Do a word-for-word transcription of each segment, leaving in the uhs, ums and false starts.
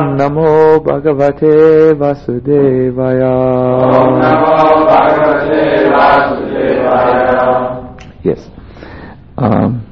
Om Namo Bhagavate Vasudevaya. Om Namo Bhagavate Vasudevaya. Yes. Um,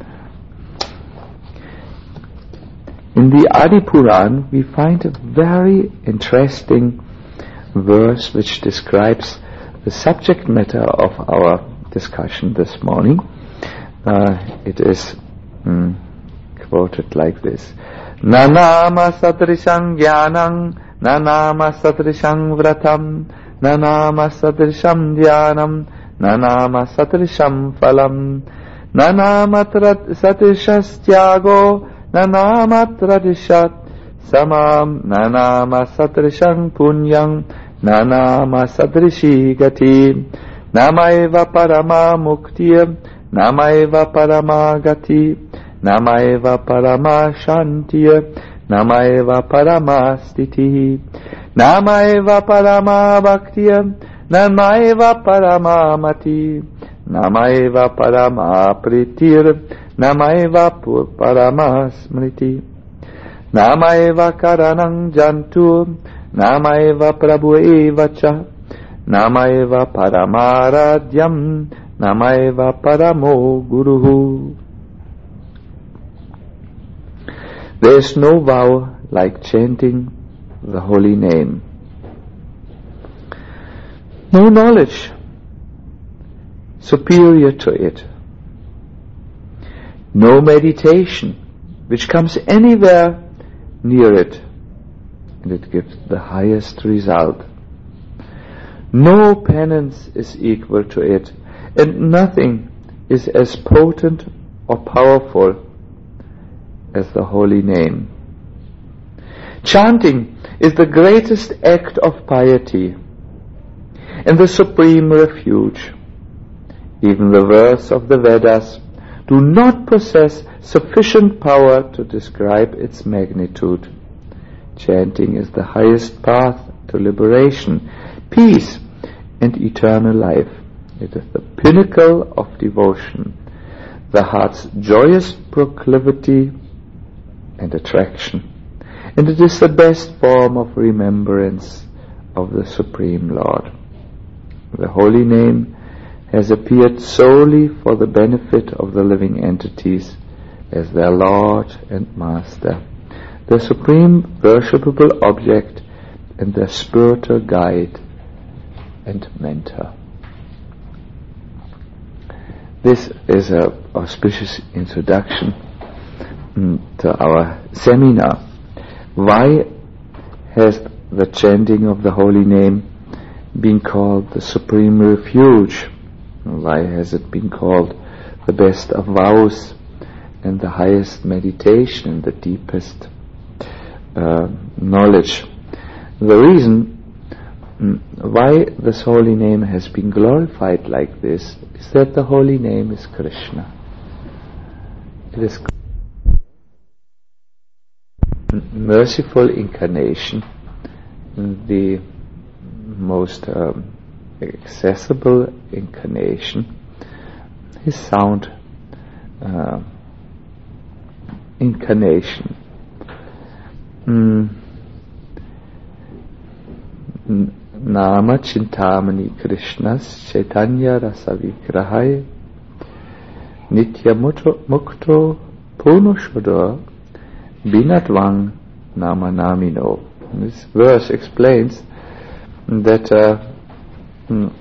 in the Adi Puran, we find a very interesting verse which describes the subject matter of our discussion this morning. Uh, it is mm, quoted like this: Nanama sadrisham jnanam, nanama sadrisham vratam, nanama sadrisham dhyanam, nanama sadrisham phalam, nanama sadrishas tyago, nanama sadrishat samam, nanama sadrisham punyam, nanama sadrishi gati, namayva parama muktiyam, namayva parama gati, namayva parama shantiya, namayva parama stiti, namayva parama bhaktiya, namayva parama mati, namayva parama pritir, namayva parama smriti, namayva karanam jantu, namayva prabhu evacha, namayva paramaradyam, namayva paramo guruhu. There is no vow like chanting the holy name. No knowledge superior to it. No meditation which comes anywhere near it, and it gives the highest result. No penance is equal to it, and nothing is as potent or powerful as the holy name. Chanting is the greatest act of piety and the supreme refuge. Even the verse of the Vedas do not possess sufficient power to describe its magnitude. Chanting is the highest path to liberation, peace, and eternal life. It is the pinnacle of devotion, the heart's joyous proclivity and attraction, and it is the best form of remembrance of the Supreme Lord. The holy name has appeared solely for the benefit of the living entities as their Lord and Master, their supreme worshipable object, and their spiritual guide and mentor. This is an auspicious introduction mm, to our seminar. Why has the chanting of the holy name been called the supreme refuge? Why has it been called the best of vows and the highest meditation, the deepest uh, knowledge? The reason mm, why this holy name has been glorified like this is that the holy name is Krishna. It is merciful incarnation, the most um, accessible incarnation, his sound uh, incarnation. Mm. Nama Chintamani Krishnas Chaitanya Rasa Vigrahai Nitya Mukto Punoshoda Binatvang Nama Namino. This verse explains that uh, mm,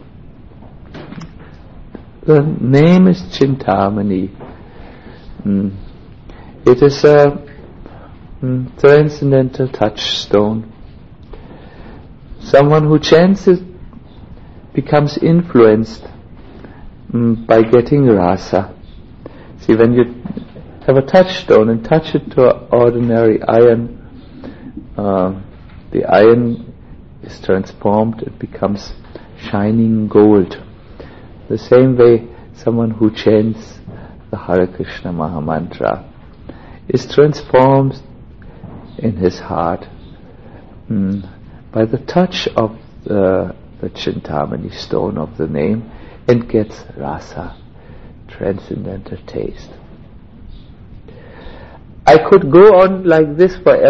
the name is Chintamani. Mm. It is a mm, transcendental touchstone. Someone who chants it becomes influenced mm, by getting rasa. See, when you have a touchstone and touch it to an ordinary iron, uh, the iron is transformed, it becomes shining gold. The same way, someone who chants the Hare Krishna Mahamantra is transformed in his heart mm, by the touch of the, the Chintamani stone of the name, and gets rasa, transcendental taste. I could go on like this forever,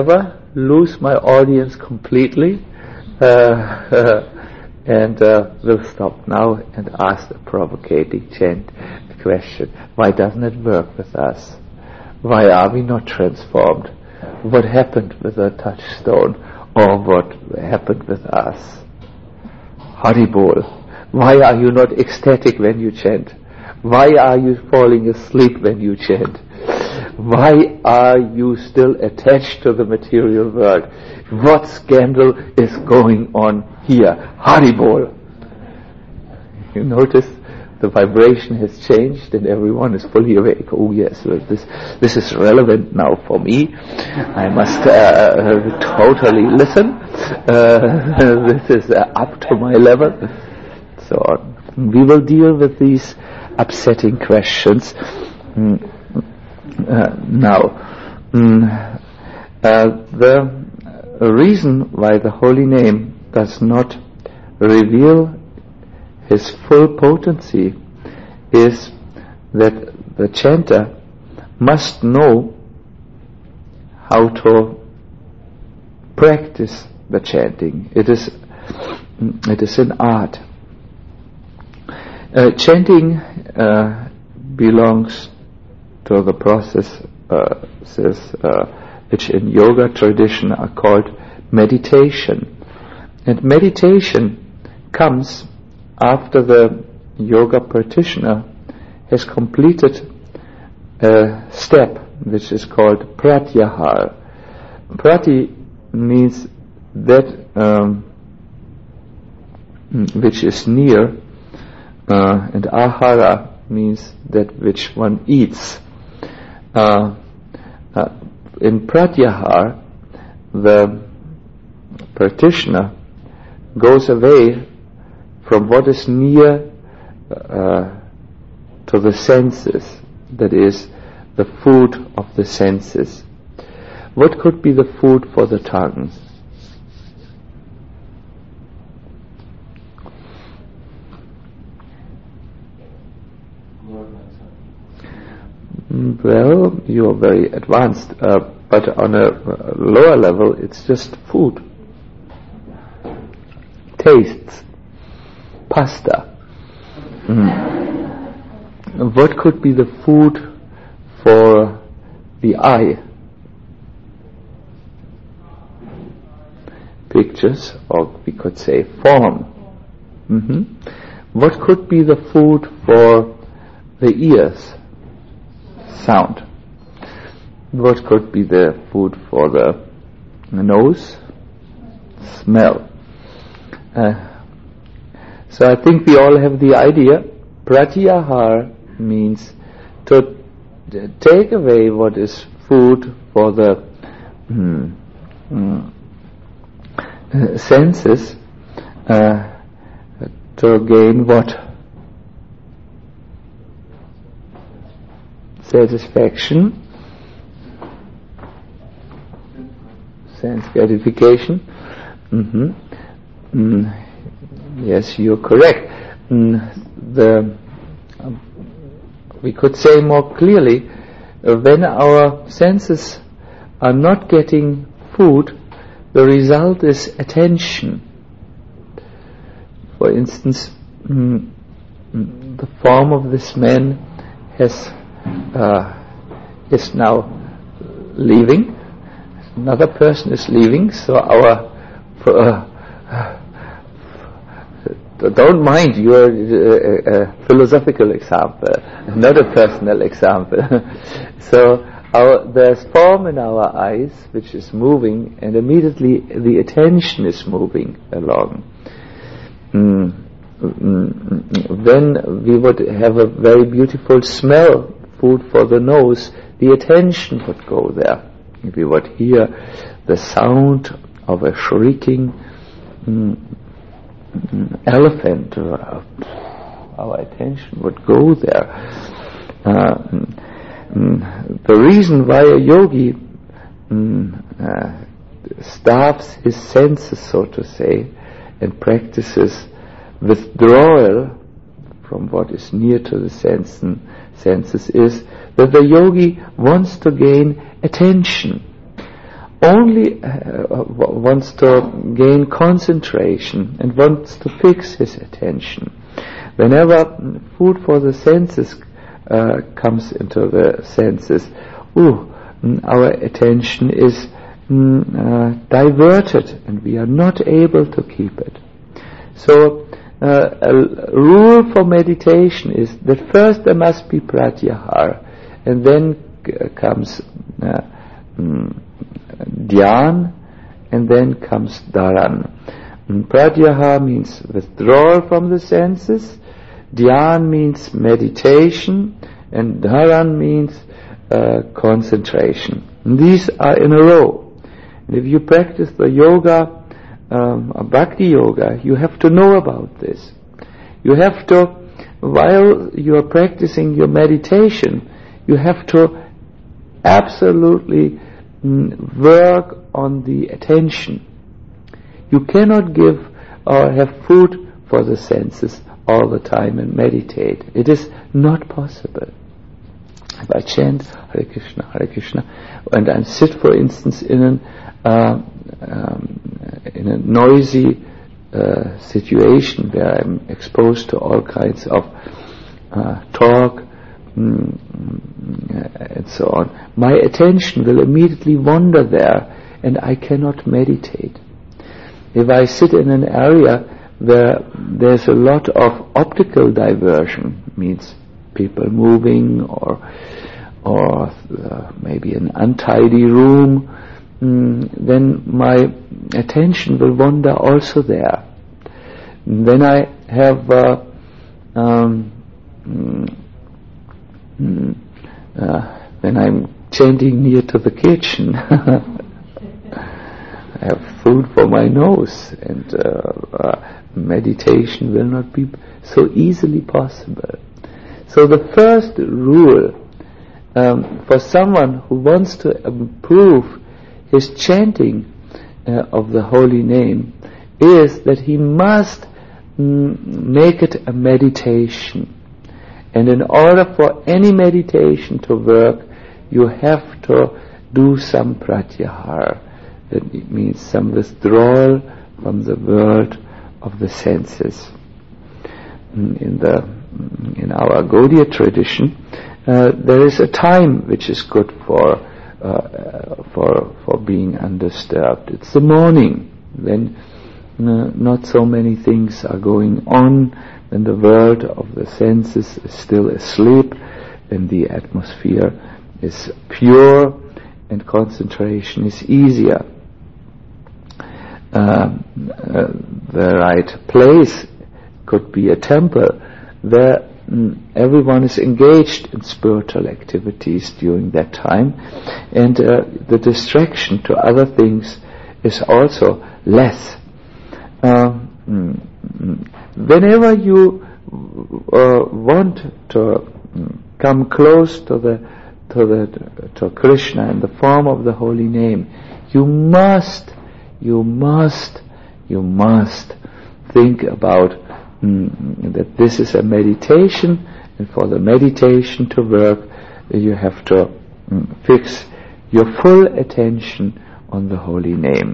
lose my audience completely uh, and uh, will stop now and ask a provocating chant question. Why doesn't it work with us? Why are we not transformed? What happened with the touchstone, or what happened with us? Haribol, why are you not ecstatic when you chant? Why are you falling asleep when you chant? Why are you still attached to the material world? What scandal is going on here? Haribol! You notice the vibration has changed and everyone is fully awake. Oh yes, well, this this is relevant now for me. I must uh, totally listen. Uh, this is uh, up to my level. So on. We will deal with these upsetting questions mm, uh, now. Mm, uh, the reason why the holy name does not reveal his full potency is that the chanter must know how to practice the chanting. It is it is an art. Uh, chanting uh, belongs to the process uh, says, uh, which in yoga tradition are called meditation. And meditation comes after the yoga practitioner has completed a step which is called pratyahara. Prati means that um, which is near, uh, and ahara means that which one eats. Uh, uh, in pratyahara, the practitioner goes away from what is near uh, to the senses, that is, the food of the senses. What could be the food for the tongue? Well, you are very advanced, uh, but on a uh, lower level, it's just food. Tastes. Pasta. Mm. What could be the food for the eye? Pictures, or we could say form. Mm-hmm. What could be the food for the ears? Sound. What could be the food for the nose? Smell. Uh, so I think we all have the idea. Pratyahara means to t- take away what is food for the mm, mm, uh, senses uh, to gain what? Satisfaction, sense gratification. Mm-hmm. Mm. Yes, you're correct. Mm. The um, we could say more clearly, uh, when our senses are not getting food, the result is attention. For instance, mm, mm, the form of this man has Uh, is now leaving. Another person is leaving, so our uh, uh, don't mind your uh, uh, philosophical example, not a personal example. So our, there's form in our eyes which is moving, and immediately the attention is moving along. Mm. Mm. Then we would have a very beautiful smell, food for the nose, the attention would go there. If we would hear the sound of a shrieking mm, mm, elephant, uh, our attention would go there. Uh, mm, the reason why a yogi mm, uh, starves his senses, so to say, and practices withdrawal from what is near to the sense and senses is that the yogi wants to gain attention. only uh, wants to gain concentration and wants to fix his attention, whenever food for the senses uh, comes into the senses, ooh, our attention is mm, uh, diverted and we are not able to keep it. So uh, a rule for meditation is that first there must be pratyahara, and then c- comes uh, mm, dhyan, and then comes dharan. Mm, pratyahara means withdrawal from the senses, dhyan means meditation, and dharan means uh, concentration. And these are in a row. And if you practice the yoga, um, bhakti yoga, you have to know about this. You have to, while you are practicing your meditation, you have to absolutely mm, work on the attention. You cannot give or have food for the senses all the time and meditate. It is not possible. If I chant Hare Krishna, Hare Krishna, and I sit, for instance, in an uh, um, in a noisy uh, situation where I'm exposed to all kinds of uh, talk mm, and so on, my attention will immediately wander there, and I cannot meditate. If I sit in an area where there's a lot of optical diversion, means people moving or or uh, maybe an untidy room, mm, then my attention will wander also there. Then I have uh, um, mm, mm, uh, when I'm chanting near to the kitchen, I have food for my nose, and uh, uh, meditation will not be so easily possible. So the first rule um, for someone who wants to improve his chanting uh, of the holy name is that he must mm, make it a meditation. And in order for any meditation to work, you have to do some pratyahara. That means some withdrawal from the world of the senses. In the in our Gaudiya tradition, uh, there is a time which is good for uh, for for being undisturbed. It's the morning, when uh, not so many things are going on, when the world of the senses is still asleep, and the atmosphere is pure, and concentration is easier. Uh, uh, the right place could be a temple where mm, everyone is engaged in spiritual activities during that time, and uh, the distraction to other things is also less. Uh, mm, whenever you uh, want to come close to the to the to Krishna in the form of the holy name, you must You must, you must think about mm, that this is a meditation, and for the meditation to work, you have to mm, fix your full attention on the holy name.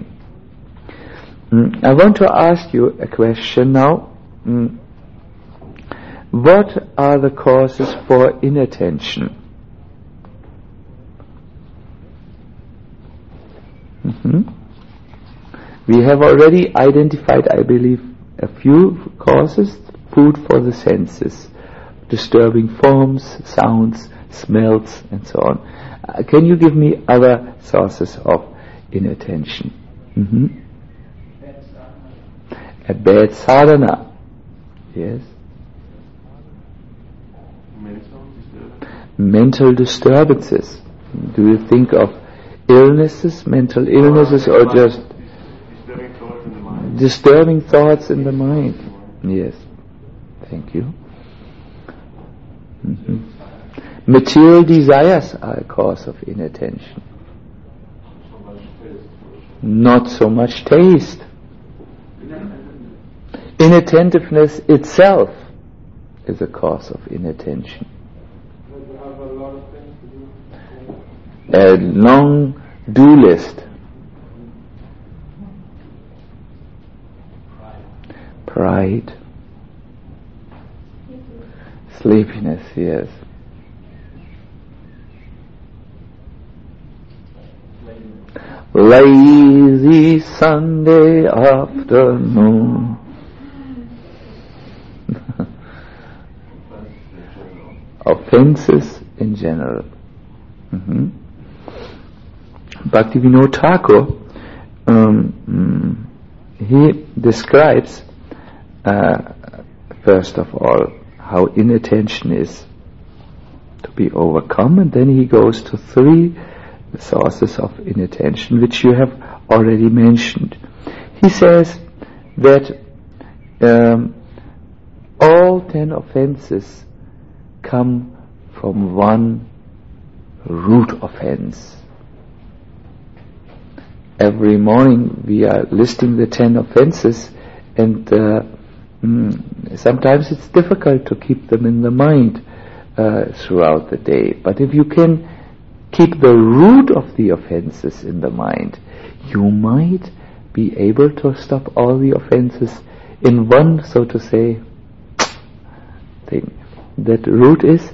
Mm, I want to ask you a question now. Mm, what are the causes for inattention? Mm-hmm. We have already identified, I believe, a few causes. Food for the senses, disturbing forms, sounds, smells, and so on. Uh, can you give me other sources of inattention? Mm-hmm. A bad sadhana. Yes. Mental disturbances. Mental disturbances. Do you think of illnesses, mental illnesses, or just disturbing thoughts in the mind? Yes. Thank you. Mm-hmm. Material desires are a cause of inattention. Not so much taste. Inattentiveness itself is a cause of inattention. A long do list. Pride. Sleepiness, yes. Lazy Sunday afternoon. Offenses in general. Mm-hmm. Bhaktivinoda Thakur, um, he describes, uh, first of all, how inattention is to be overcome, and then he goes to three sources of inattention, which you have already mentioned. He says that um, all ten offenses come from one root offense. Every morning we are listing the ten offenses, and uh, mm, sometimes it's difficult to keep them in the mind uh, throughout the day. But if you can keep the root of the offenses in the mind, you might be able to stop all the offenses in one, so to say, thing. That root is?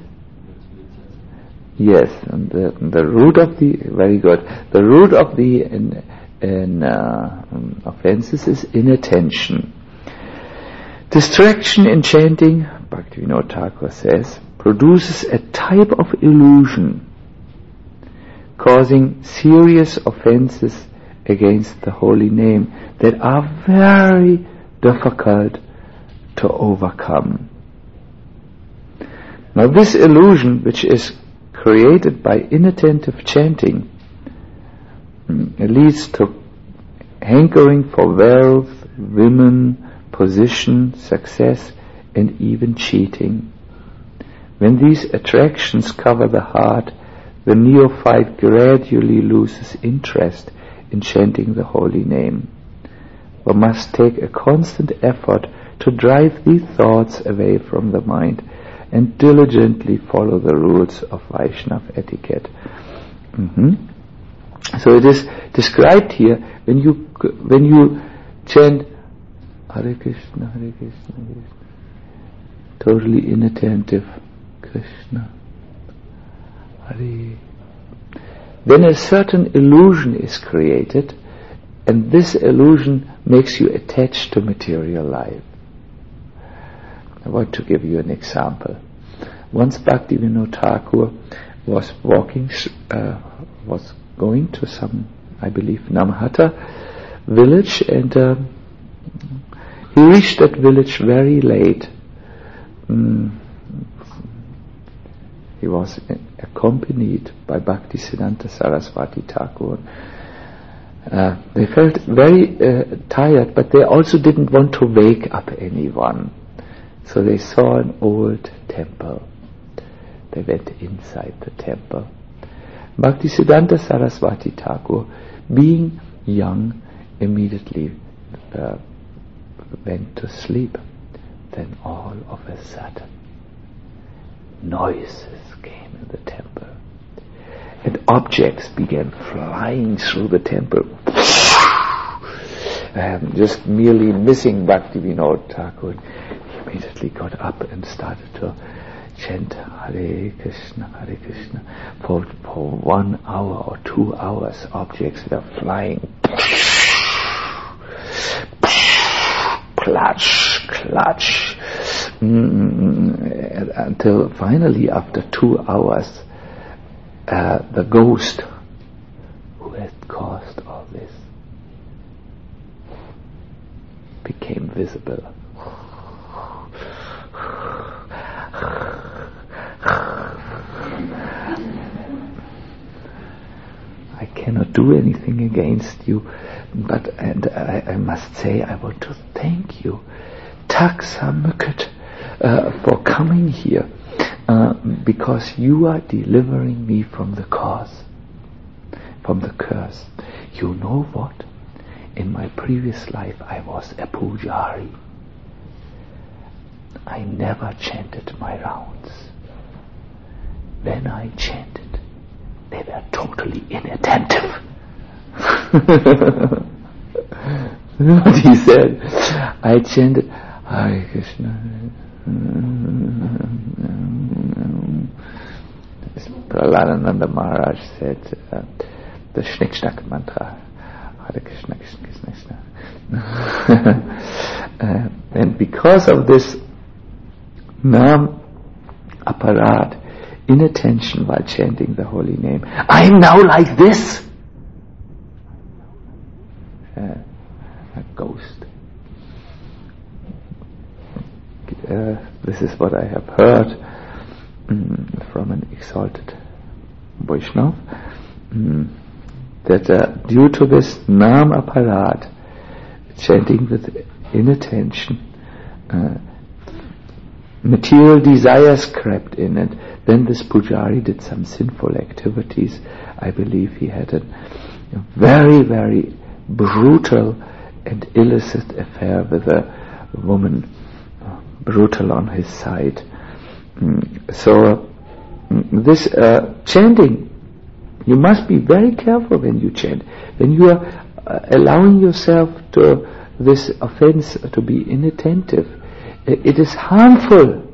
Yes, and the, the root of the, very good, the root of the in, in, uh, um, offenses is inattention. Distraction in chanting, Bhaktivinoda Thakur says, produces a type of illusion, causing serious offenses against the holy name that are very difficult to overcome. Now this illusion, which is created by inattentive chanting, it leads to hankering for wealth, women, position, success, and even cheating. When these attractions cover the heart, the neophyte gradually loses interest in chanting the holy name. One must take a constant effort to drive these thoughts away from the mind and diligently follow the rules of Vaishnava etiquette. Mm-hmm. So it is described here, when you when you chant Hare Krishna, Hare Krishna, Hare Krishna, totally inattentive, Krishna, Hare, then a certain illusion is created, and this illusion makes you attached to material life. I want to give you an example. Once Bhaktivinoda Thakur was walking, uh, was going to some, I believe, Namhata village, and uh, he reached that village very late. Mm. He was accompanied by Bhaktisiddhanta Saraswati Thakur. Uh, they felt very uh, tired, but they also didn't want to wake up anyone. So they saw an old temple. They went inside the temple. Bhaktisiddhanta Saraswati Thakur, being young, immediately uh, went to sleep. Then all of a sudden, noises came in the temple, and objects began flying through the temple. Um, just merely missing Bhaktivinoda Thakur, he immediately got up and started to chant Hare Krishna, Hare Krishna. For, for one hour or two hours, objects were flying. Clutch, clutch. Mm, until finally, after two hours, uh, the ghost who had caused all this became visible. I cannot do anything against you, but and I, I must say I want to thank you, Taksamukut, uh, for coming here, uh, because you are delivering me from the cause, from the curse. You know what? In my previous life I was a pujari. I never chanted my rounds. When I chanted, they were totally inattentive. What he said, I chanted Hare Krishna. Praladananda Maharaj said uh, the Shnick-Schnack mantra. Hare Krishna, Krishna, Krishna, Krishna. uh, and because of this Nam Aparad, inattention while chanting the holy name, I am now like this. Uh, a ghost. Uh, this is what I have heard um, from an exalted Vaishnava, um, that uh, due to this Nam Aparad, chanting with inattention, uh, material desires crept in, and then this Pujari did some sinful activities. I believe he had a, a very, very brutal and illicit affair with a woman, uh, brutal on his side. Mm, so mm, this uh, chanting, you must be very careful when you chant. When you are uh, allowing yourself to this offense to be inattentive, it is harmful.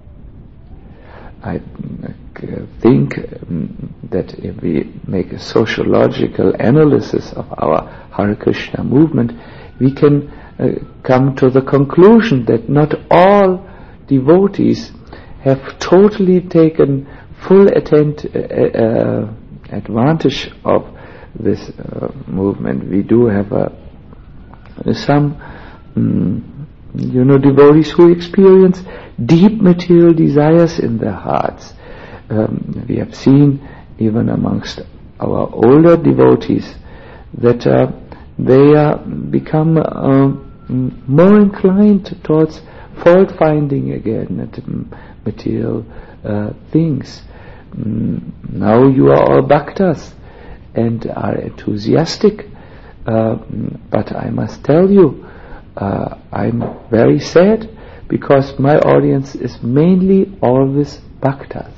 I uh, think um, that if we make a sociological analysis of our Hare Krishna movement, we can uh, come to the conclusion that not all devotees have totally taken full attent, uh, uh, advantage of this uh, movement. We do have uh, some um, you know, devotees who experience deep material desires in their hearts. Um, we have seen even amongst our older devotees that uh, they uh, become uh, more inclined towards fault finding again at um, material uh, things. Um, now you are all bhaktas and are enthusiastic, uh, but I must tell you, Uh, I'm very sad because my audience is mainly always bhaktas.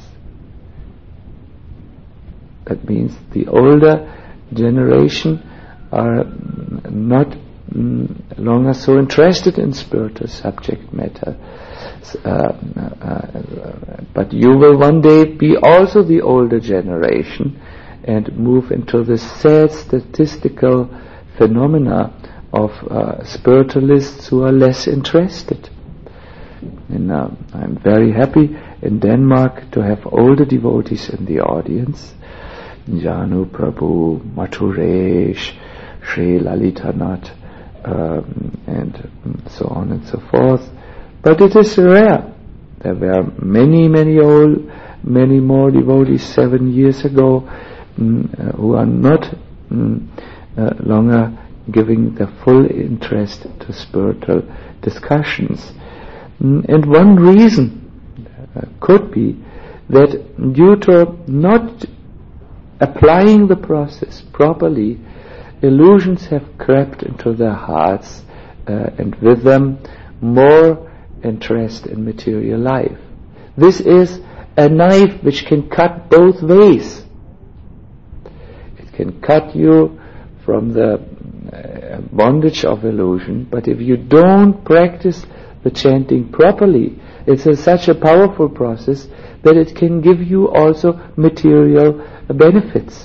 That means the older generation are not mm, longer so interested in spiritual subject matter. Uh, uh, but you will one day be also the older generation and move into this sad statistical phenomena of uh, spiritualists who are less interested. And uh, I'm very happy in Denmark to have older devotees in the audience. Janu Prabhu, Mathuresh, Sri Lalitanath, um, and so on and so forth. But it is rare. There were many, many old, many more devotees seven years ago mm, uh, who are not mm, uh, longer giving the full interest to spiritual discussions. Mm, and one reason uh, could be that due to not applying the process properly, illusions have crept into their hearts, uh, and with them more interest in material life. This is a knife which can cut both ways. It can cut you from the uh, bondage of illusion, but if you don't practice the chanting properly, it's a, such a powerful process that it can give you also material uh, benefits.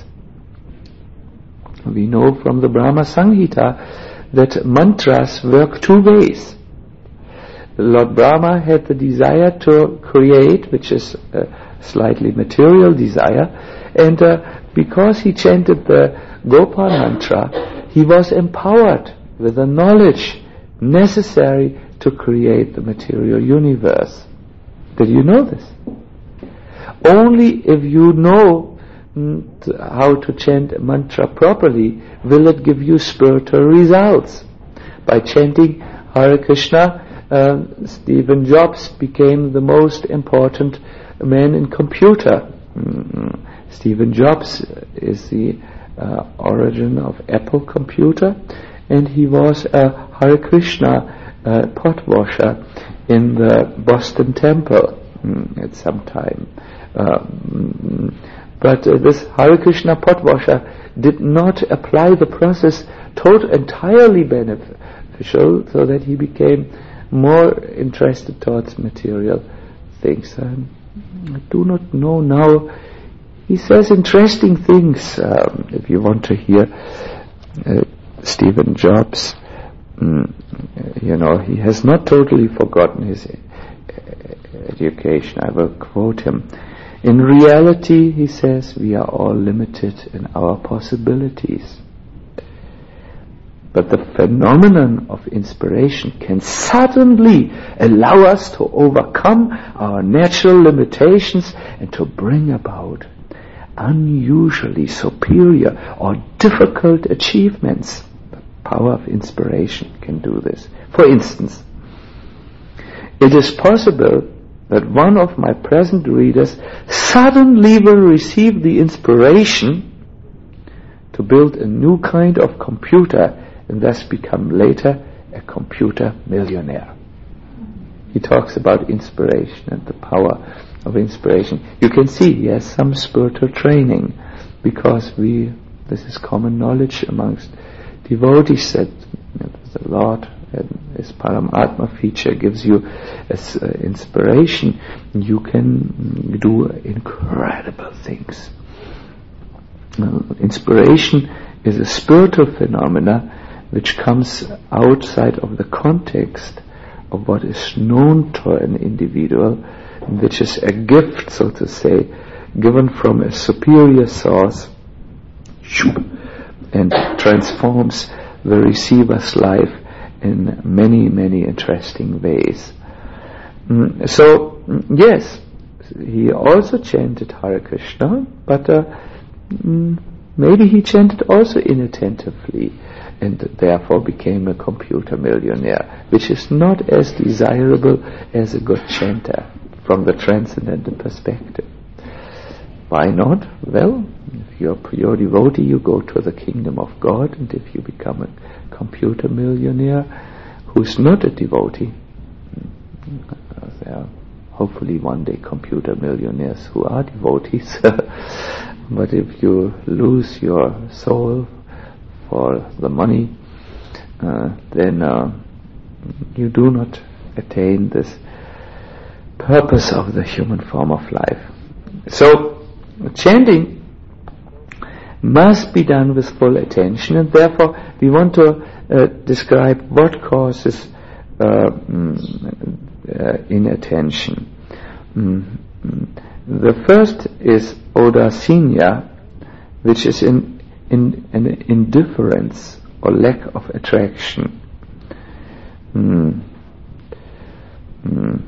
We know from the Brahma Samhita that mantras work two ways. Lord Brahma had the desire to create, which is a slightly material desire, and uh, because he chanted the Gopal mantra, he was empowered with the knowledge necessary to create the material universe. Did you know this? Only if you know mm, how to chant a mantra properly will it give you spiritual results. By chanting Hare Krishna, Uh, Stephen Jobs became the most important man in computer. Mm-hmm. Stephen Jobs is the uh, origin of Apple computer, and he was a Hare Krishna uh, pot washer in the Boston Temple mm, at some time. Uh, mm, but uh, this Hare Krishna pot washer did not apply the process tot- entirely beneficial, so that he became more interested towards material things. Um, I do not know now. He says interesting things. Um, if you want to hear uh, Stephen Jobs, mm, you know, he has not totally forgotten his education. I will quote him. In reality, he says, we are all limited in our possibilities. But the phenomenon of inspiration can suddenly allow us to overcome our natural limitations and to bring about unusually superior or difficult achievements. The power of inspiration can do this. For instance, it is possible that one of my present readers suddenly will receive the inspiration to build a new kind of computer and thus become later a computer millionaire. He talks about inspiration and the power of inspiration. You can see he has some spiritual training, because we, this is common knowledge amongst devotees that you know, the Lord and his Paramatma feature gives you as uh, inspiration. You can do incredible things. Uh, inspiration is a spiritual phenomena which comes outside of the context of what is known to an individual, which is a gift, so to say, given from a superior source, and transforms the receiver's life in many, many interesting ways. Mm, so, yes, he also chanted Hare Krishna, but uh, mm, maybe he chanted also inattentively, and therefore became a computer millionaire, which is not as desirable as a good chanter from the transcendental perspective. Why not? Well, if you're a pure devotee, you go to the kingdom of God, and if you become a computer millionaire who's not a devotee, there are hopefully one day computer millionaires who are devotees, but if you lose your soul for the money, uh, then uh, you do not attain this purpose of the human form of life. So, chanting must be done with full attention, and therefore we want to uh, describe what causes uh, mm, uh, inattention. Mm, mm. The first is Odasina, which is in, in an indifference or lack of attraction. Mm. Mm.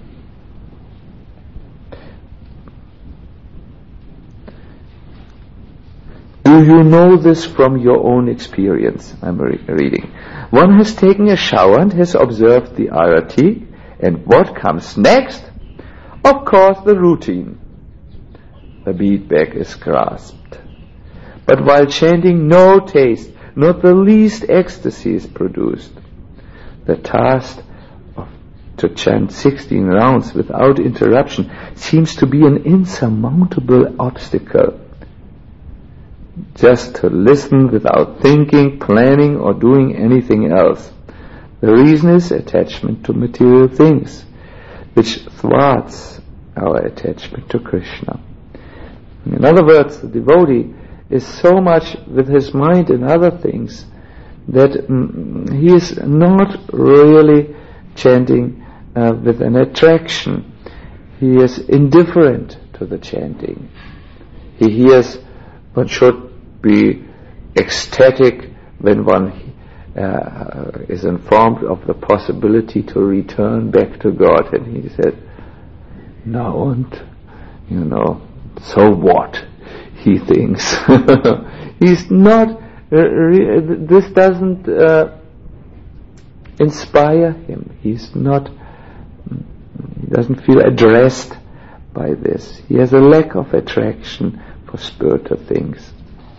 Do you know this from your own experience? I'm re- reading. One has taken a shower and has observed the arati, and what comes next? Of course, the routine. The bead bag is grasped. But while chanting, no taste, not the least ecstasy is produced. The task of to chant sixteen rounds without interruption seems to be an insurmountable obstacle. Just to listen without thinking, planning, or doing anything else. The reason is attachment to material things, which thwarts our attachment to Krishna. In other words, the devotee is so much with his mind in other things that mm, he is not really chanting uh, with an attraction. He is indifferent to the chanting. He hears one should be ecstatic when one uh, is informed of the possibility to return back to God, and he said, no, and you know, so what? He thinks. He's not, uh, re- this doesn't uh, inspire him. He's not, he doesn't feel addressed by this. He has a lack of attraction for spiritual things.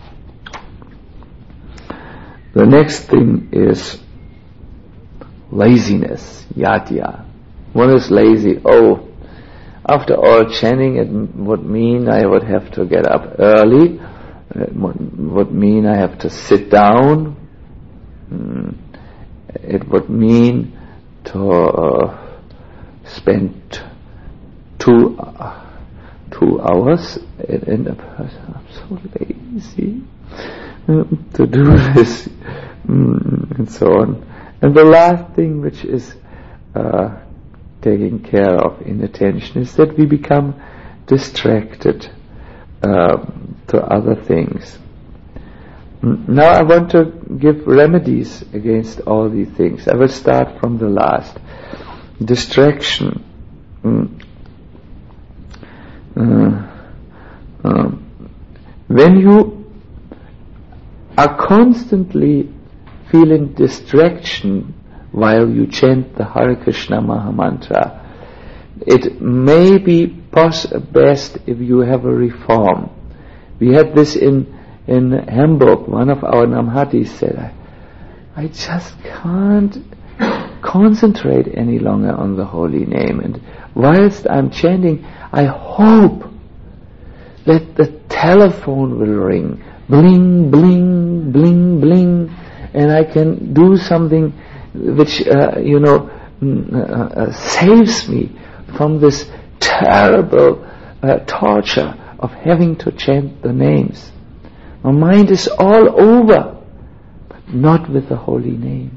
The next thing is laziness, yatya. One is lazy. Oh, after all, chanting it would mean I would have to get up early. It would mean I have to sit down. It would mean to uh, spend two uh, two hours in, in a person. I'm so lazy uh, to do this, mm, and so on. And the last thing which is uh, taken care of in attention is that we become distracted um, to other things. Now I want to give remedies against all these things. I will start from the last. Distraction. Mm. Uh, um, when you are constantly feeling distraction while you chant the Hare Krishna Mahamantra, it may be pos- best if you have a reform. We had this in in Hamburg. One of our Namhatis said, I, I just can't concentrate any longer on the holy name, and whilst I'm chanting, I hope that the telephone will ring, bling, bling, bling, bling, and I can do something which, uh, you know, uh, uh, saves me from this terrible uh, torture of having to chant the names. My mind is all over, but not with the holy name.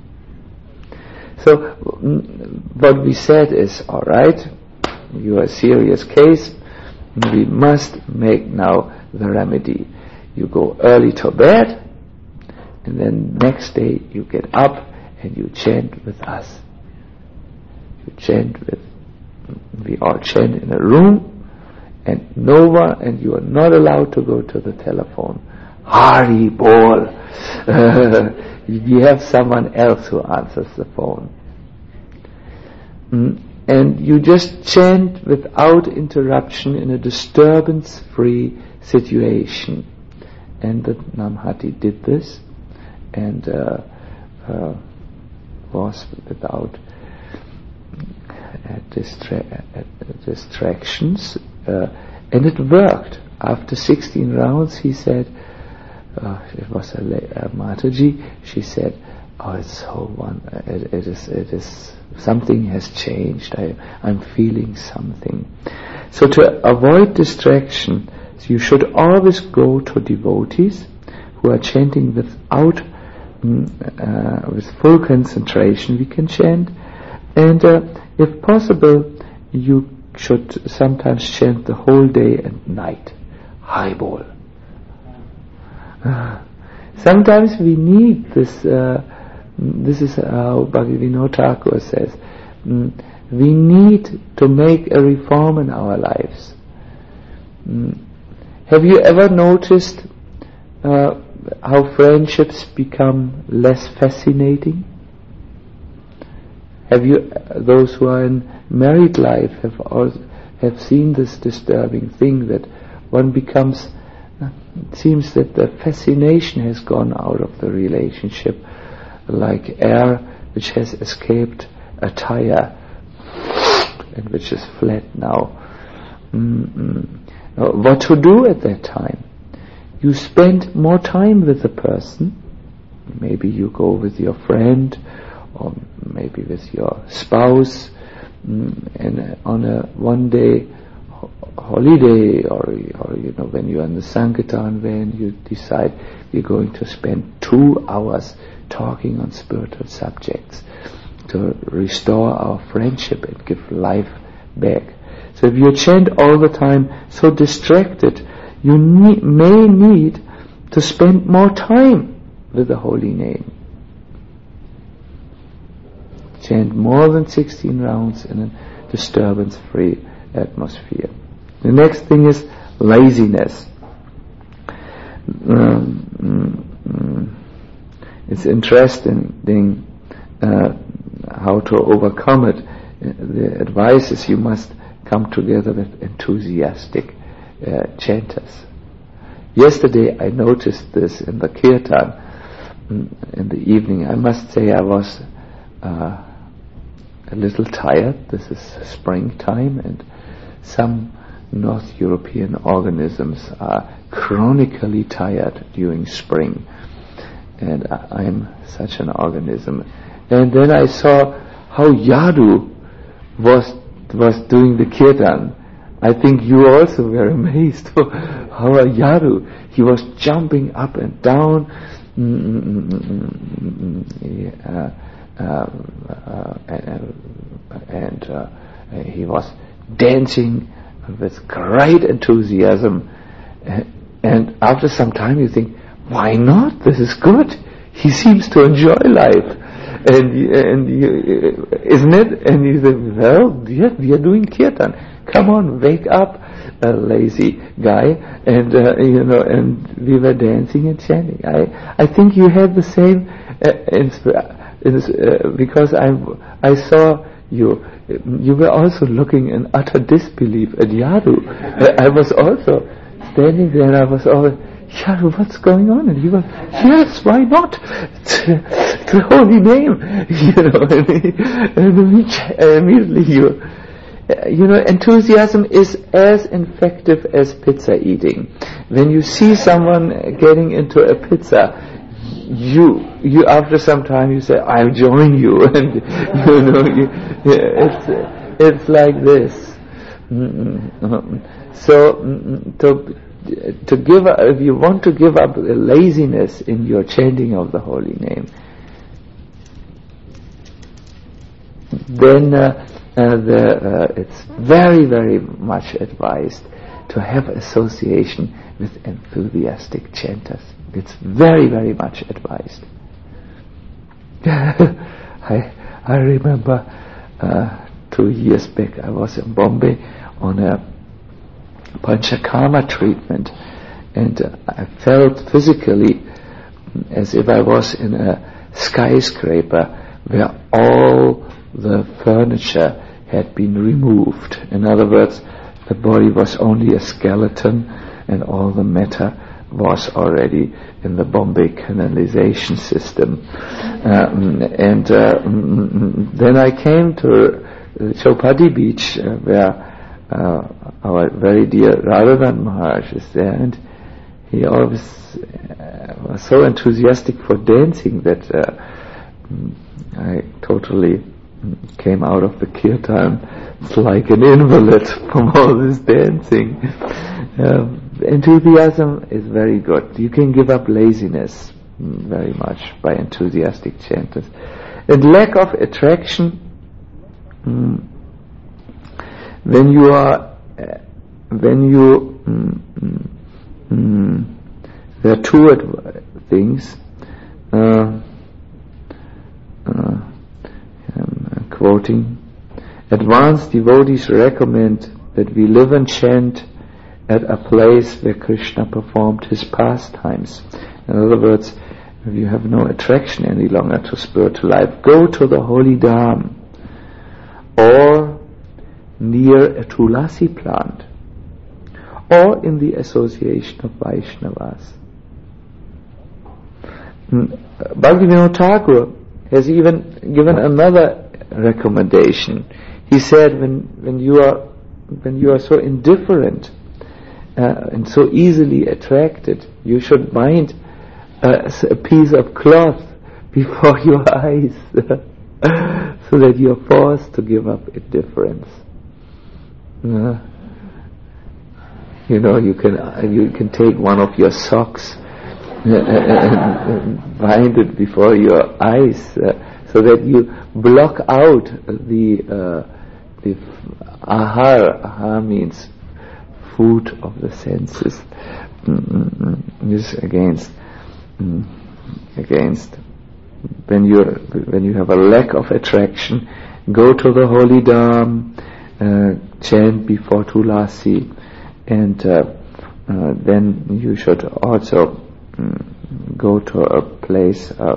So what we said is, all right, you are a serious case, we must make now the remedy. You go early to bed, and then next day you get up and you chant with us. You chant with, we all chant in a room, and no one, and you are not allowed to go to the telephone. Hari Bol. Uh, we have someone else who answers the phone. Mm, and you just chant without interruption in a disturbance-free situation. And the Namhati did this, and uh, uh, was without uh, distra- uh, distractions. Uh, and it worked. After sixteen rounds, he said, uh, it was a, a Mataji, she said, oh, it's so one, it, it is, it is, something has changed, I, I'm feeling something. So to avoid distraction, you should always go to devotees who are chanting without, uh, with full concentration, we can chant, and uh, if possible, you should sometimes chant the whole day and night. High ball. Uh, sometimes we need this, uh, this is how Bhaktivinoda Thakur says, mm, we need to make a reform in our lives. Mm. Have you ever noticed uh, how friendships become less fascinating? Have you, uh, those who are in married life have also, have seen this disturbing thing that one becomes, uh, it seems that the fascination has gone out of the relationship, like air which has escaped a tire and which is flat now. Mm-mm. Uh, what to do at that time? You spend more time with the person. Maybe you go with your friend, or maybe with your spouse, mm, and on a one day ho- holiday, or, or you know, when you are in the Sankirtan van, you decide you're going to spend two hours talking on spiritual subjects to restore our friendship and give life back. So if you chant all the time so distracted, you need, may need to spend more time with the holy name. Chant more than sixteen rounds in a disturbance-free atmosphere. The next thing is laziness. Um, it's interesting uh, how to overcome it. The advice is you must come together with enthusiastic uh, chanters. Yesterday I noticed this in the kirtan in the evening. I must say I was uh, a little tired. This is springtime, and some North European organisms are chronically tired during spring, and I am such an organism. And then I saw how Yadu was was doing the kirtan. I think you also were amazed how Yadu, he was jumping up and down, uh, uh, uh, and uh, he was dancing with great enthusiasm. And after some time you think, why not? This is good. He seems to enjoy life. And, and you, isn't it? And you say, well, yeah, we are doing kirtan. Come on, wake up, a lazy guy. And, uh, you know, and we were dancing and chanting. I, I think you had the same, uh, insp- uh, because I, I saw you, you were also looking in utter disbelief at Yadu. uh, I was also standing there and I was always, Yadu, what's going on? And he was, yes, why not? The holy name, you know. And immediately you, you know, enthusiasm is as infective as pizza eating. When you see someone getting into a pizza, you, you after some time you say, I'll join you, and you know, you, it's it's like this. So to to give, if you want to give up laziness in your chanting of the holy name, then uh, uh, the, uh, it's very, very much advised to have association with enthusiastic chanters. It's very, very much advised. I I remember uh, two years back I was in Bombay on a Panchakarma treatment, and uh, I felt physically as if I was in a skyscraper where all the furniture had been removed. In other words, the body was only a skeleton and all the matter was already in the Bombay canalization system. Um, and uh, then I came to Chowpatty Beach, uh, where uh, our very dear Radhanan Maharaj is there, and he always uh, was so enthusiastic for dancing that uh, I totally came out of the kirtan like an invalid from all this dancing. Um, enthusiasm is very good. You can give up laziness very much by enthusiastic chanters. And lack of attraction, mm, when you are, uh, when you, mm, mm, mm, there are two ad- things. Uh, uh, I'm quoting, advanced devotees recommend that we live and chant at a place where Krishna performed his pastimes. In other words, if you have no attraction any longer to spiritual life, go to the holy dham or near a tulasi plant or in the association of Vaishnavas. Bhaktivinoda Thakur has even given another recommendation. He said, when when you are when you are so indifferent uh, and so easily attracted, you should bind uh, a piece of cloth before your eyes so that you are forced to give up indifference. Uh, you know, you can uh, you can take one of your socks and bind it before your eyes, uh, so that you block out the uh, the ahar. Ahar means food of the senses. Mm-hmm. This against mm, against when you when you have a lack of attraction, go to the holy dham, uh, chant before tulasi, and uh, uh, then you should also go to a place uh,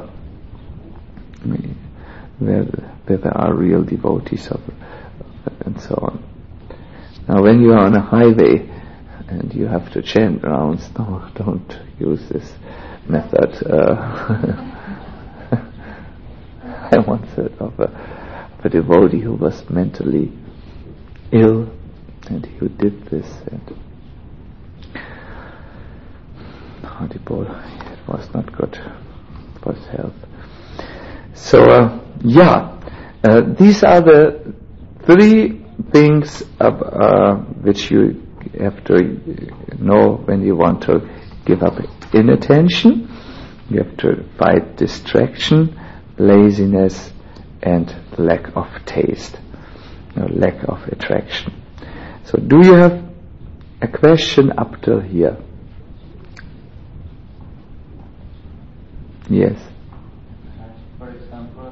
where, where there are real devotees of, and so on. Now, when you are on a highway and you have to chant rounds, no, don't use this method. Uh, I once heard of a, of a devotee who was mentally ill, and he did this, and audible, it was not good for his health. So, uh, yeah, Uh, these are the three things uh, uh, which you have to know when you want to give up inattention. You have to fight distraction, laziness, and lack of taste, no, lack of attraction. So do you have a question up till here? Yes. For example,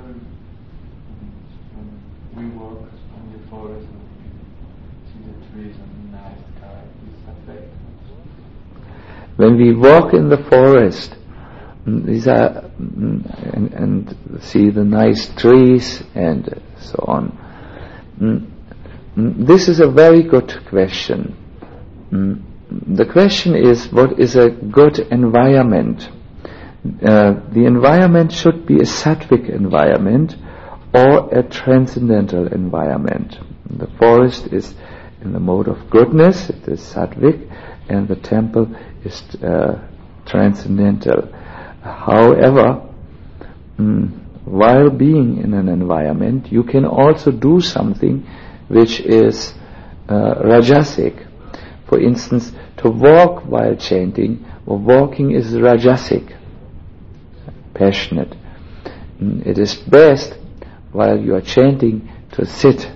when we walk in the forest and see the trees and the night sky, is affect? When we walk in the forest, these are and, and see the nice trees and so on. This is a very good question. The question is, what is a good environment? Uh, the environment should be a sattvic environment or a transcendental environment. The forest is in the mode of goodness, it is sattvic, and the temple is uh, transcendental. However, mm, while being in an environment, you can also do something which is uh, rajasic. For instance, to walk while chanting, or walking is rajasic, passionate. Mm, it is best while you are chanting to sit.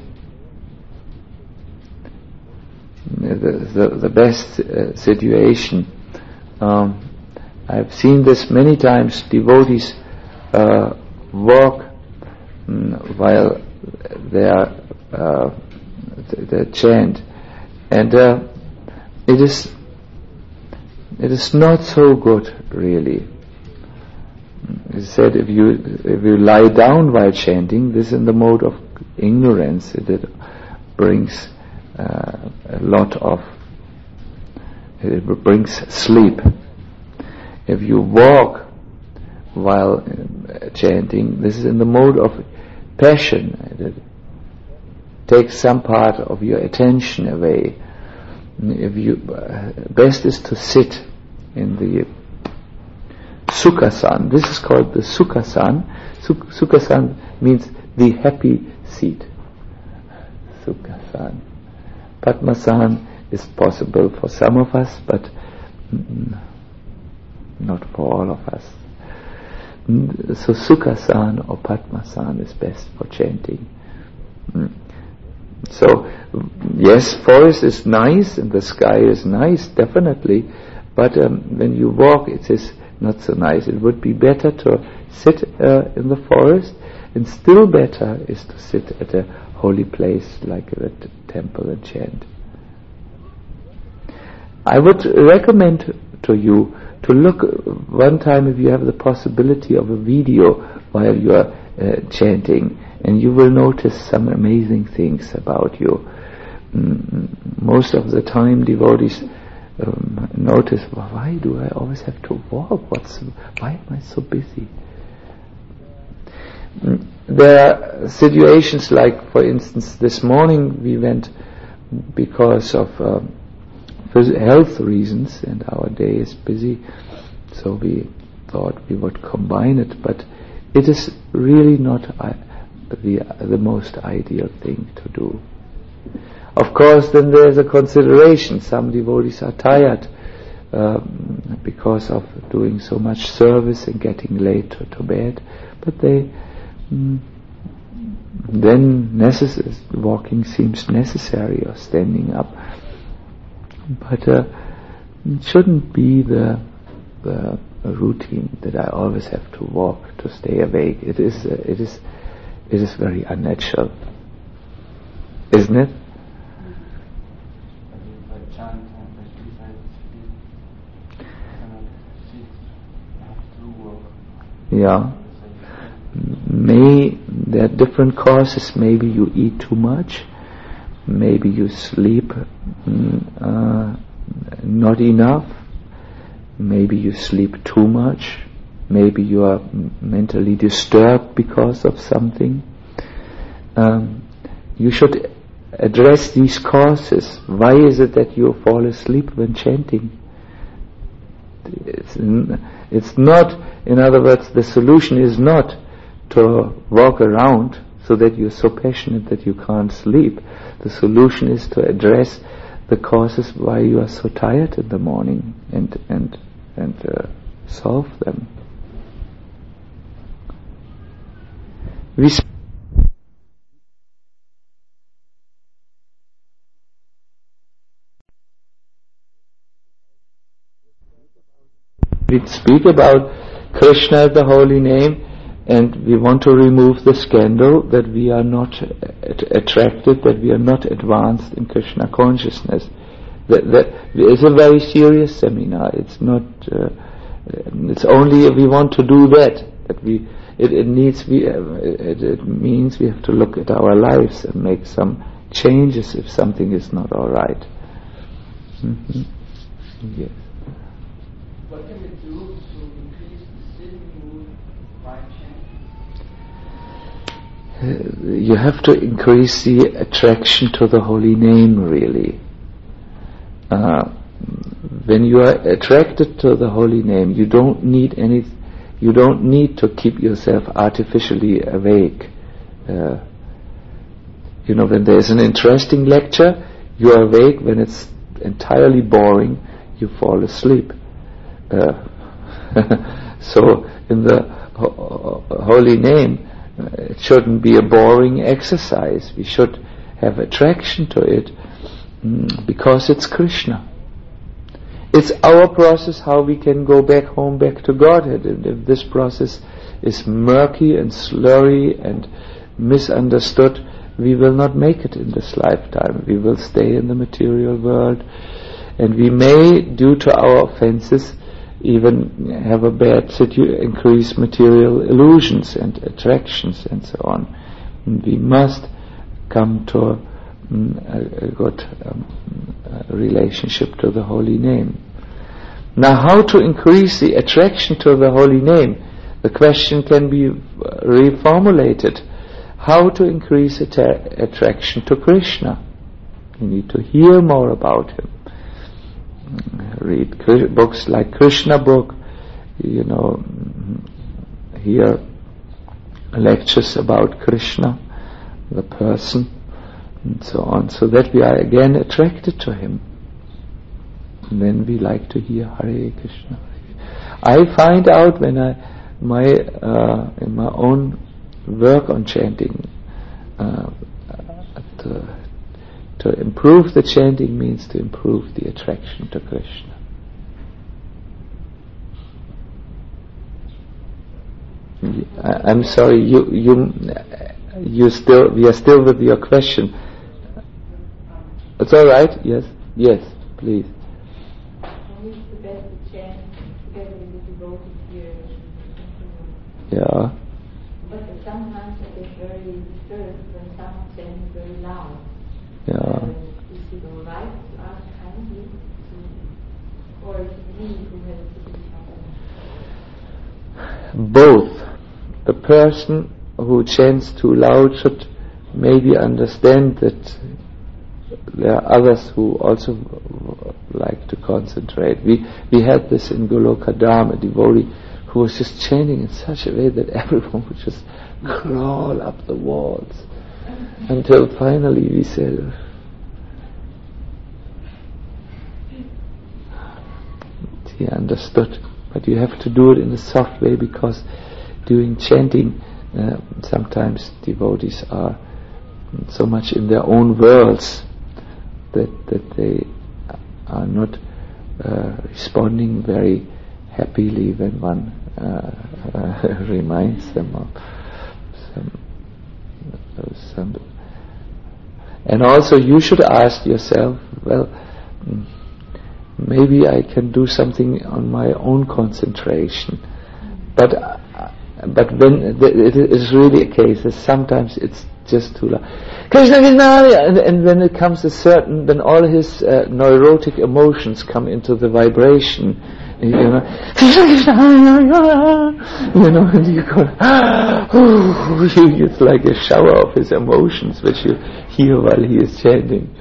The, the, the best uh, situation. Um, I've seen this many times. Devotees uh, walk mm, while they are uh, they chant, and uh, it is it is not so good, really. It said if you if you lie down while chanting, this is in the mode of ignorance. It, it brings uh, a lot of it brings sleep. If you walk while uh, chanting, this is in the mode of passion. It takes some part of your attention away. If you uh, best is to sit in the Sukhasan. This is called the Sukhasan. Suk- Sukhasan means the happy seat. Sukhasan. Padmasan is possible for some of us, but mm, not for all of us. Mm, so Sukhasan or Padmasan is best for chanting. Mm. So, yes, forest is nice and the sky is nice, definitely, but um, when you walk it is not so nice. It would be better to sit uh, in the forest, and still better is to sit at a holy place like the t- temple and chant. I would recommend to you to look one time, if you have the possibility, of a video while you are uh, chanting, and you will notice some amazing things about you. Mm, most of the time devotees um, notice, well, why do I always have to walk? What's why am I so busy? Mm, there are situations like, for instance, this morning we went because of uh, health reasons, and our day is busy, so we thought we would combine it, but it is really not uh, the the most ideal thing to do. Of course, then there is a consideration. Some devotees are tired um, because of doing so much service and getting late to, to bed, but they mm, then necess- walking seems necessary, or standing up. But uh, it shouldn't be the, the routine that I always have to walk to stay awake. It is uh, it is it is very unnatural, isn't it? Yeah. May there are different causes. Maybe you eat too much. Maybe you sleep uh, not enough. Maybe you sleep too much. Maybe you are mentally disturbed because of something. Um, you should address these causes. Why is it that you fall asleep when chanting? It's, it's not, in other words, the solution is not to walk around so that you're so passionate that you can't sleep. The solution is to address the causes why you are so tired in the morning and and and uh, solve them. We We speak about Krishna, the holy name, and we want to remove the scandal that we are not at- attracted, that we are not advanced in Krishna consciousness. That, that is a very serious seminar. It's not. Uh, it's only if we want to do that that we. It, it needs. We. Uh, it, it means we have to look at our lives and make some changes if something is not all right. Mm-hmm. Yes. What can we do to increase the sin mood by chanting? Uh, you have to increase the attraction to the holy name, really. Uh, when you are attracted to the holy name, you don't need any. You don't need to keep yourself artificially awake. Uh, you know, when there is an interesting lecture, you are awake. When it's entirely boring, you fall asleep. Uh, so in the ho- holy name, uh, it shouldn't be a boring exercise. We should have attraction to it mm, because it's Krishna. It's our process how we can go back home, back to Godhead. And if this process is murky and slurry and misunderstood, we will not make it in this lifetime. We will stay in the material world, and we may, due to our offenses, even have a bad situ- increase material illusions and attractions and so on. And we must come to um, a, a good um, a relationship to the holy name. Now, how to increase the attraction to the holy name? The question can be reformulated. How to increase atta- attraction to Krishna? You need to hear more about him. Read books like Krishna book, you know, hear lectures about Krishna, the person, and so on, so that we are again attracted to him. And then we like to hear Hare Krishna. I find out when I, my, uh, in my own work on chanting, uh, to, to improve the chanting means to improve the attraction to Krishna. I, I'm sorry, you, you, you still, we are still with your question. It's all right. Yes, yes, please. Yeah. But sometimes I get very disturbed when someone chanting very loud. Yeah. Uh, is it all right to ask kindly to, or is it me who has to do something? Both. The person who chants too loud should maybe understand that there are others who also like to concentrate. We we had this in Golokadam, a devotee who was just chanting in such a way that everyone would just crawl up the walls, until finally we said, he understood, but you have to do it in a soft way, because during chanting uh, sometimes devotees are so much in their own worlds that, that they are not uh, responding very happily when one uh, uh, reminds them of some, of some. And also you should ask yourself, well, maybe I can do something on my own concentration. But uh, but when th- it is really a case that sometimes it's just too loud. Krishna, Krishna, and, and when it comes a certain, when all his uh, neurotic emotions come into the vibration, you know, Krishna, Krishna, you know, and you go, oh, it's like a shower of his emotions which you hear while he is chanting.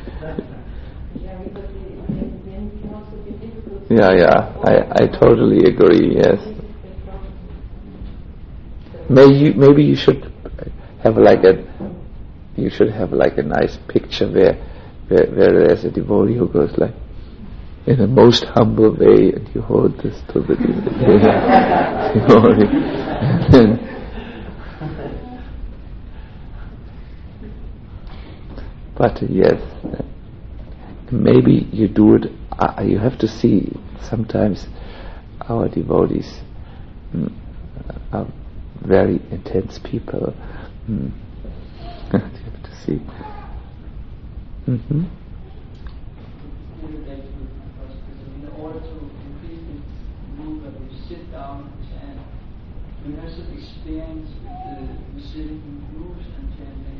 Yeah, yeah, I, I totally agree, yes. Maybe you, maybe you should have like a you should have like a nice picture where, where, where there's a devotee who goes like, in a most humble way, and you hold this to the devotee. And then, but yes, maybe you do it, uh, you have to see, sometimes our devotees mm, are very intense people. Mm. You have to see. Mm-hmm. In order to increase this move that we sit down and chant, we have some experience with the sitting moves and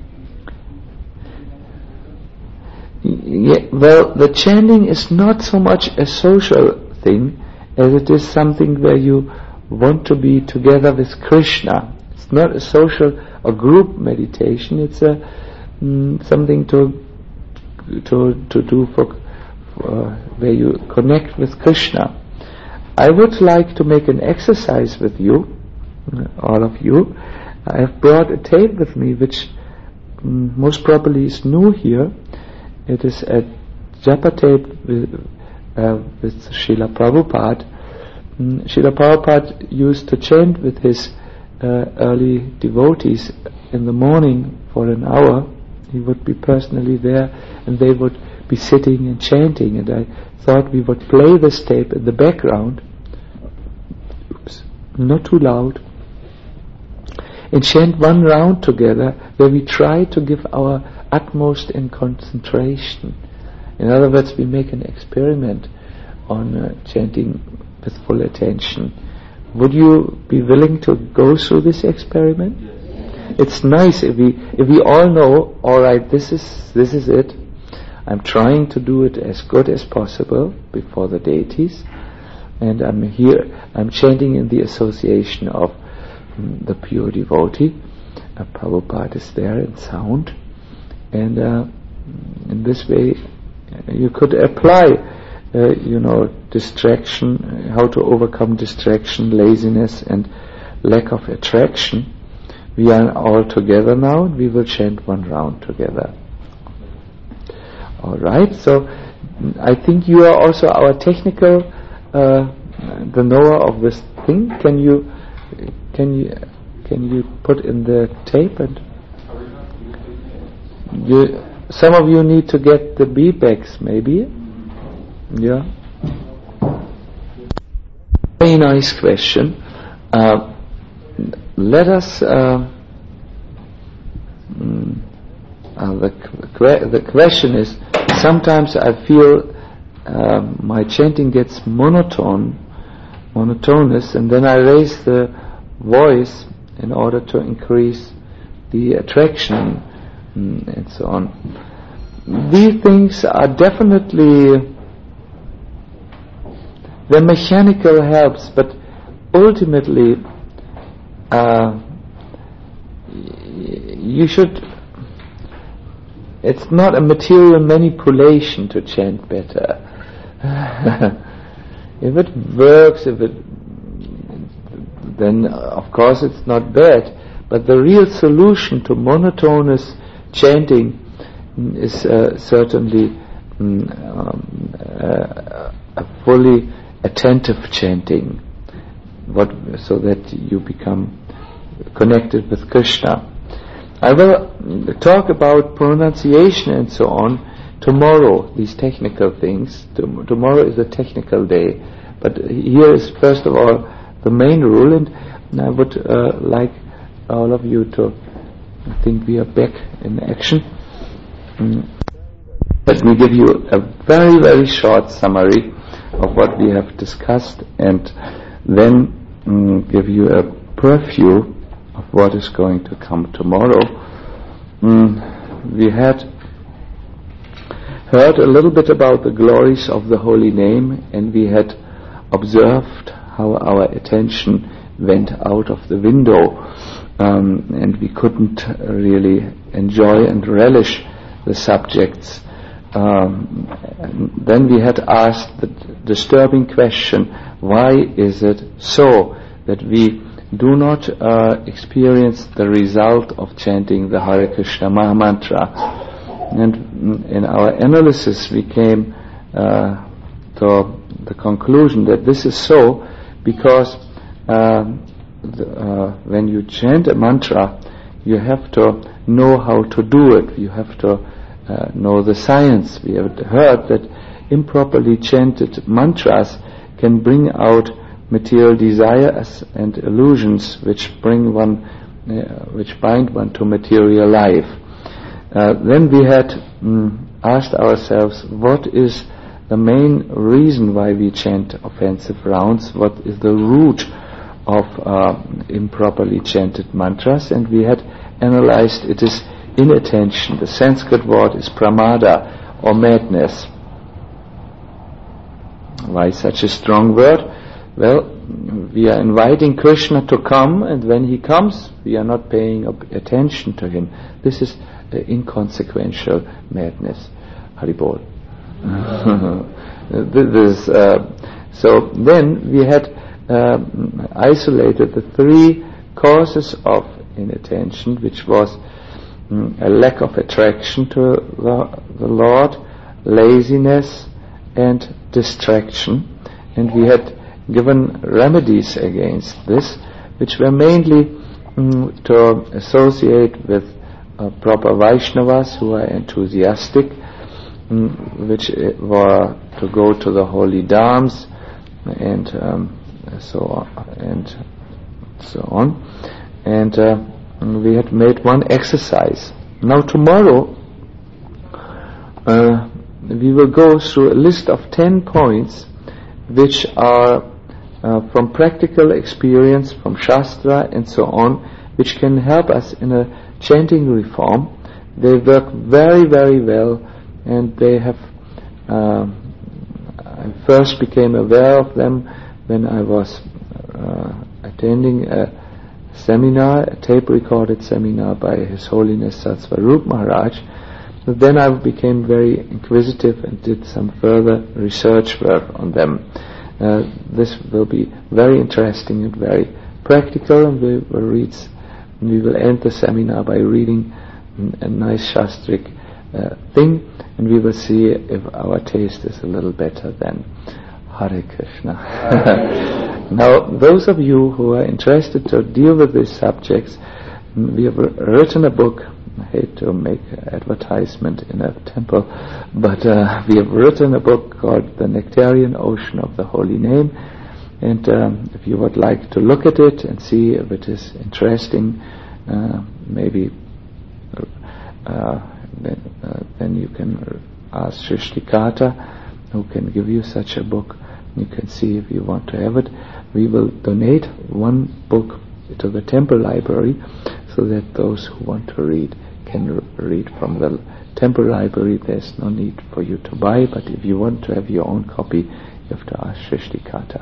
chanting. Yeah, well, the chanting is not so much a social thing as it is something where you want to be together with Krishna. It's not a social or group meditation. It's a mm, something to to to do for, for where you connect with Krishna. I would like to make an exercise with you, all of you. I have brought a tape with me, which mm, most probably is new here. It is a japa tape with, uh, with Srila Prabhupada. Mm, Srila Prabhupada used to chant with his uh, early devotees in the morning for an hour. He would be personally there and they would be sitting and chanting, and I thought we would play this tape in the background, oops, not too loud, and chant one round together where we try to give our utmost in concentration. In other words, we make an experiment on uh, chanting with full attention. Would you be willing to go through this experiment? Yes. It's nice if we if we all know, all right, this is this is it. I'm trying to do it as good as possible before the deities, and I'm here. I'm chanting in the association of mm, the pure devotee. Uh, Prabhupada is there in sound. And uh, in this way, uh, you could apply, uh, you know, distraction, uh, how to overcome distraction, laziness, and lack of attraction. We are all together now, and we will chant one round together. All right. So, I think you are also our technical, uh, the knower of this thing. Can you, can you, can you put in the tape and? You, some of you need to get the beadbacks, maybe. Yeah. Very nice question. Uh, let us. Uh, mm, uh, the que- the question is. Sometimes I feel uh, my chanting gets monotone, monotonous, and then I raise the voice in order to increase the attraction. And so on. These things are definitely, they're mechanical helps, but ultimately uh, you should, it's not a material manipulation to chant better. If it works, if it, then of course it's not bad, but the real solution to monotonous chanting is uh, certainly mm, um, uh, a fully attentive chanting, what, so that you become connected with Krishna. I will talk about pronunciation and so on tomorrow, these technical things. Tom- tomorrow is a technical day, but here is first of all the main rule, and, and I would uh, like all of you to I think we are back in action. Mm. Let me give you a very, very short summary of what we have discussed, and then mm, give you a preview of what is going to come tomorrow. Mm, we had heard a little bit about the glories of the holy name, and we had observed how our attention went out of the window. Um, and we couldn't really enjoy and relish the subjects. Um, and then we had asked the disturbing question, why is it so that we do not uh, experience the result of chanting the Hare Krishna Maha Mantra. And in our analysis we came uh, to the conclusion that this is so because um, the, uh, when you chant a mantra, you have to know how to do it. You have to uh, know the science. We have heard that improperly chanted mantras can bring out material desires and illusions which bring one, uh, which bind one to material life. Uh, then we had mm, asked ourselves, what is the main reason why we chant offensive rounds? What is the root of uh, improperly chanted mantras? And we had analyzed it is inattention. The Sanskrit word is pramada, or madness. Why such a strong word? Well, we are inviting Krishna to come, and when he comes, we are not paying attention to him. This is uh, inconsequential madness. Haribol. this, uh, so then we had uh, isolated the three causes of inattention, which was um, a lack of attraction to the, the Lord, laziness, and distraction. And we had given remedies against this, which were mainly um, to associate with uh, proper Vaishnavas who are enthusiastic, um, which were to go to the holy dhams, and um, so on, and so on. And uh, we had made one exercise. Now tomorrow uh, we will go through a list of ten points which are uh, from practical experience, from Shastra and so on, which can help us in a chanting reform. They work very, very well, and they have uh, I first became aware of them when I was uh, attending a seminar, a tape-recorded seminar by His Holiness Satsvarup Maharaj. But then I became very inquisitive and did some further research work on them. Uh, this will be very interesting and very practical, and we will read. We will end the seminar by reading a nice Shastric uh, thing, and we will see if our taste is a little better than Hare Krishna. Now, those of you who are interested to deal with these subjects, we have written a book. I hate to make advertisement in a temple, but uh, we have written a book called The Nectarian Ocean of the Holy Name, and um, if you would like to look at it and see if it is interesting, uh, maybe uh, then, uh, then you can ask Shrishtikata, who can give you such a book. You can see if you want to have it. We will donate one book to the temple library so that those who want to read can r- read from the temple library. There's no need for you to buy, but if you want to have your own copy, you have to ask Shrishtikata.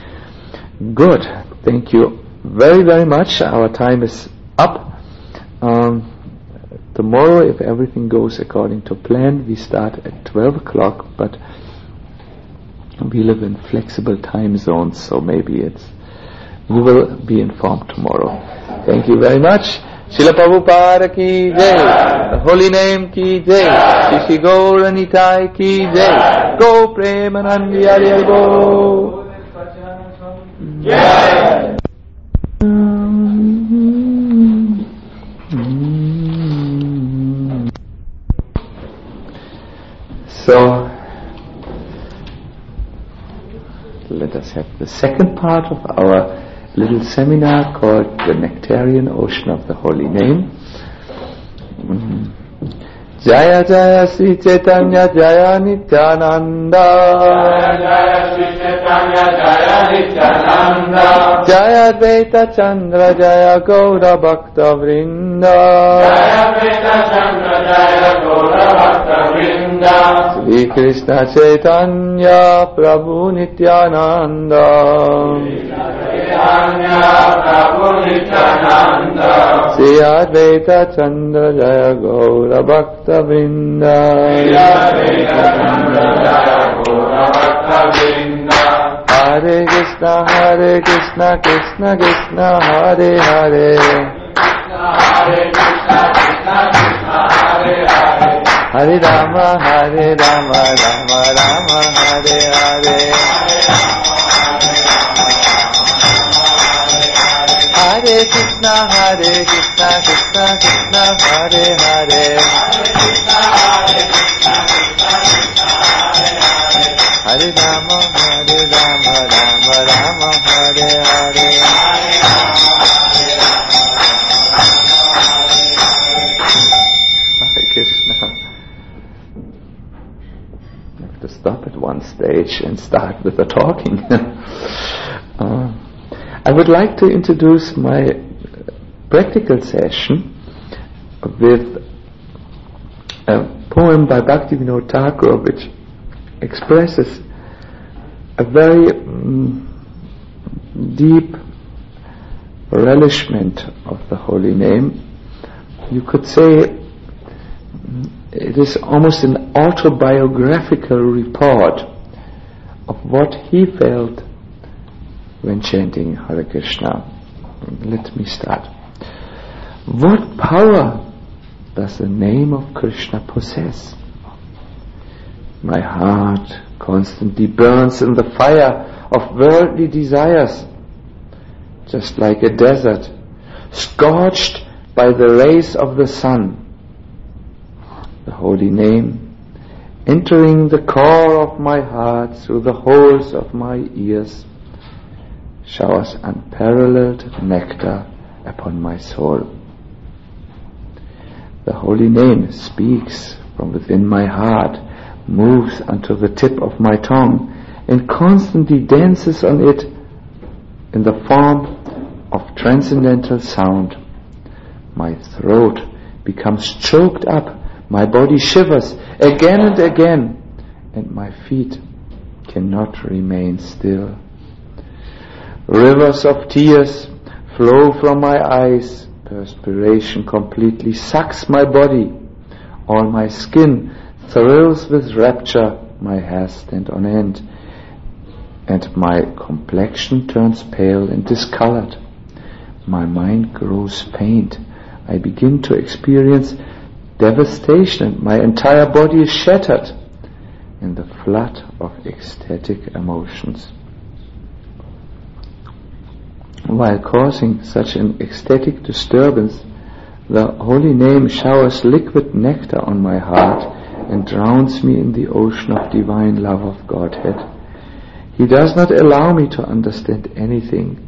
Good. Thank you very, very much. Our time is up. Um, tomorrow, if everything goes according to plan, we start at twelve o'clock, but we live in flexible time zones, so maybe it's you will be informed tomorrow. Thank you very much. Srila Prabhupada ki jai. The holy name ki jai. Shri Gaur Nitai ki jai. Go Premanandi Hari Hari Bo. Jai. So let us have the second part of our little seminar called The Nectarian Ocean of the Holy Name. Mm. Jaya Jaya Sri Chaitanya Jaya Nityananda. Jaya Jaya Sri Chaitanya Jaya Nityananda. Jaya Advaita Chandra Jaya Gaura Bhakta Vrinda. Jaya Advaita Chandra Jaya Gaura Bhakta Vrinda. Sri Krishna Chaitanya Prabhu Nityananda. Prabhu Nityananda. Sri Advaita Chandra Jaya Gaura Bhakta Vrinda. Sri Advaita Chandra Jaya Gaura Bhakta Vrinda. Hare Krishna, Hare Krishna, Krishna Krishna, Hare Hare. Hare Krishna, Krishna Krishna, Hare Hare. Hare Rama, Hare Rama, Rama Rama, Hare Hare. Hare Krishna, Hare Krishna, Krishna Krishna, Hare Hare. Hare Rama, Hare Rama, Rama Rama, Hare Hare. Hare Krishna. I have to stop at one stage and start with the talking. uh, I would like to introduce my practical session with a poem by Bhaktivinoda Thakur which expresses a very um, deep relishment of the holy name. You could say it is almost an autobiographical report of what he felt when chanting Hare Krishna. Let me start. What power does the name of Krishna possess? My heart constantly burns in the fire of worldly desires, just like a desert, scorched by the rays of the sun. The holy name, entering the core of my heart through the holes of my ears, showers unparalleled nectar upon my soul. The holy name speaks from within my heart, moves unto the tip of my tongue, and constantly dances on it in the form of transcendental sound. My throat becomes choked up, my body shivers again and again, and my feet cannot remain still. Rivers of tears flow from my eyes, perspiration completely sucks my body, all my skin thrills with rapture, my hair stands on end, and my complexion turns pale and discolored. My mind grows faint. I begin to experience devastation. My entire body is shattered in the flood of ecstatic emotions. While causing such an ecstatic disturbance, the holy name showers liquid nectar on my heart and drowns me in the ocean of divine love of Godhead. He does not allow me to understand anything,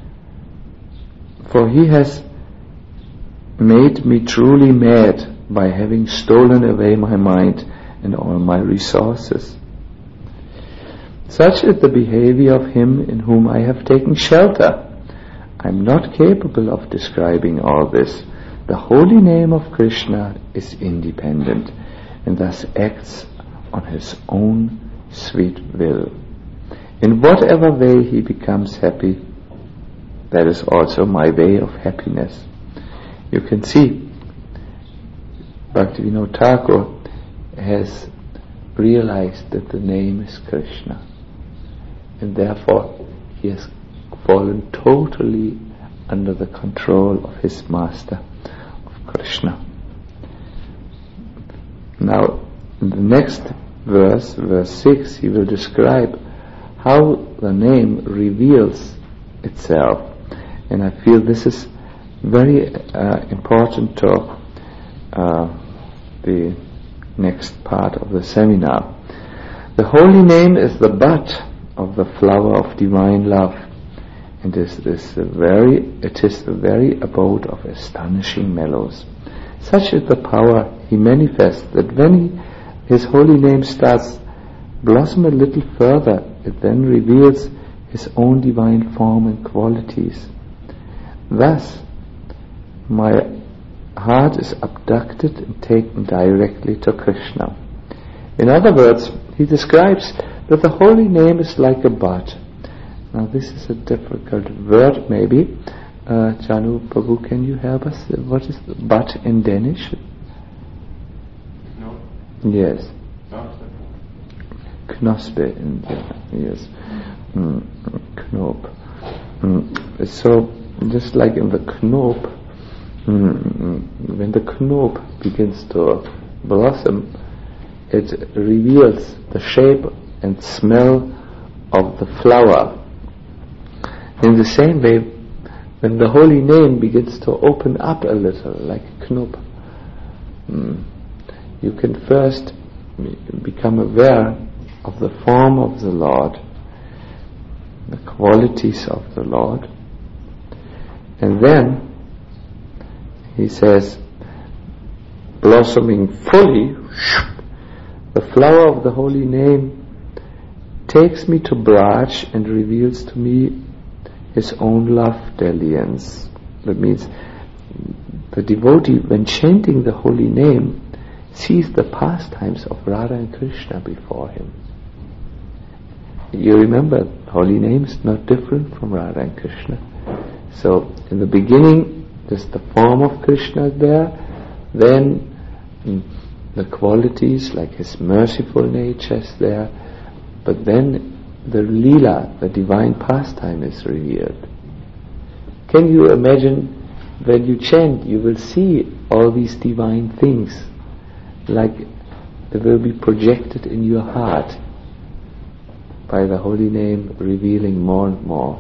for he has made me truly mad by having stolen away my mind and all my resources. Such is the behavior of him in whom I have taken shelter. I am not capable of describing all this. The holy name of Krishna is independent and thus acts on his own sweet will. In whatever way he becomes happy, that is also my way of happiness. You can see Bhaktivinoda Thakur has realized that the name is Krishna, and therefore he has fallen totally under the control of his master, of Krishna. Now, in the next verse, verse six, he will describe how the name reveals itself, and I feel this is very uh, important to uh, the next part of the seminar. The holy name is the bud of the flower of divine love, and is this very it is the very abode of astonishing mellows. Such is the power he manifests that when he, his holy name starts blossom a little further, it then reveals his own divine form and qualities. Thus, my heart is abducted and taken directly to Krishna. In other words, he describes that the holy name is like a bud. Now this is a difficult word maybe. Uh, Janu Prabhu, can you help us? What is the bud in Danish? No. Yes. Knospe. Knospe in Danish, yes. Mm, Knop. Mm, so, just like in the knop, mm, when the knop begins to blossom, it reveals the shape and smell of the flower. In the same way, when the holy name begins to open up a little, like knop, mm, you can first become aware of the form of the Lord, the qualities of the Lord, and then he says, blossoming fully, the flower of the holy name takes me to Braj and reveals to me his own love dalliance. That means the devotee, when chanting the holy name, sees the pastimes of Radha and Krishna before him. You remember, holy name is not different from Radha and Krishna. So, in the beginning, just the form of Krishna is there, then mm, the qualities like his merciful nature is there, but then the Leela, the divine pastime, is revealed. Can you imagine, when you chant, you will see all these divine things, like they will be projected in your heart by the holy name revealing more and more.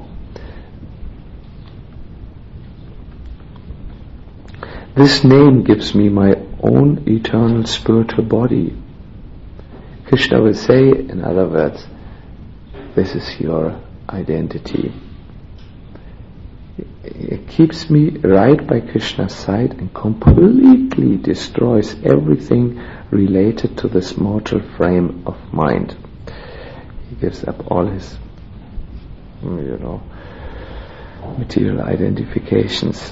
This name gives me my own eternal spiritual body. Krishna will say, in other words, this is your identity. It keeps me right by Krishna's side and completely destroys everything related to this mortal frame of mind. He gives up all his, you know, material identifications.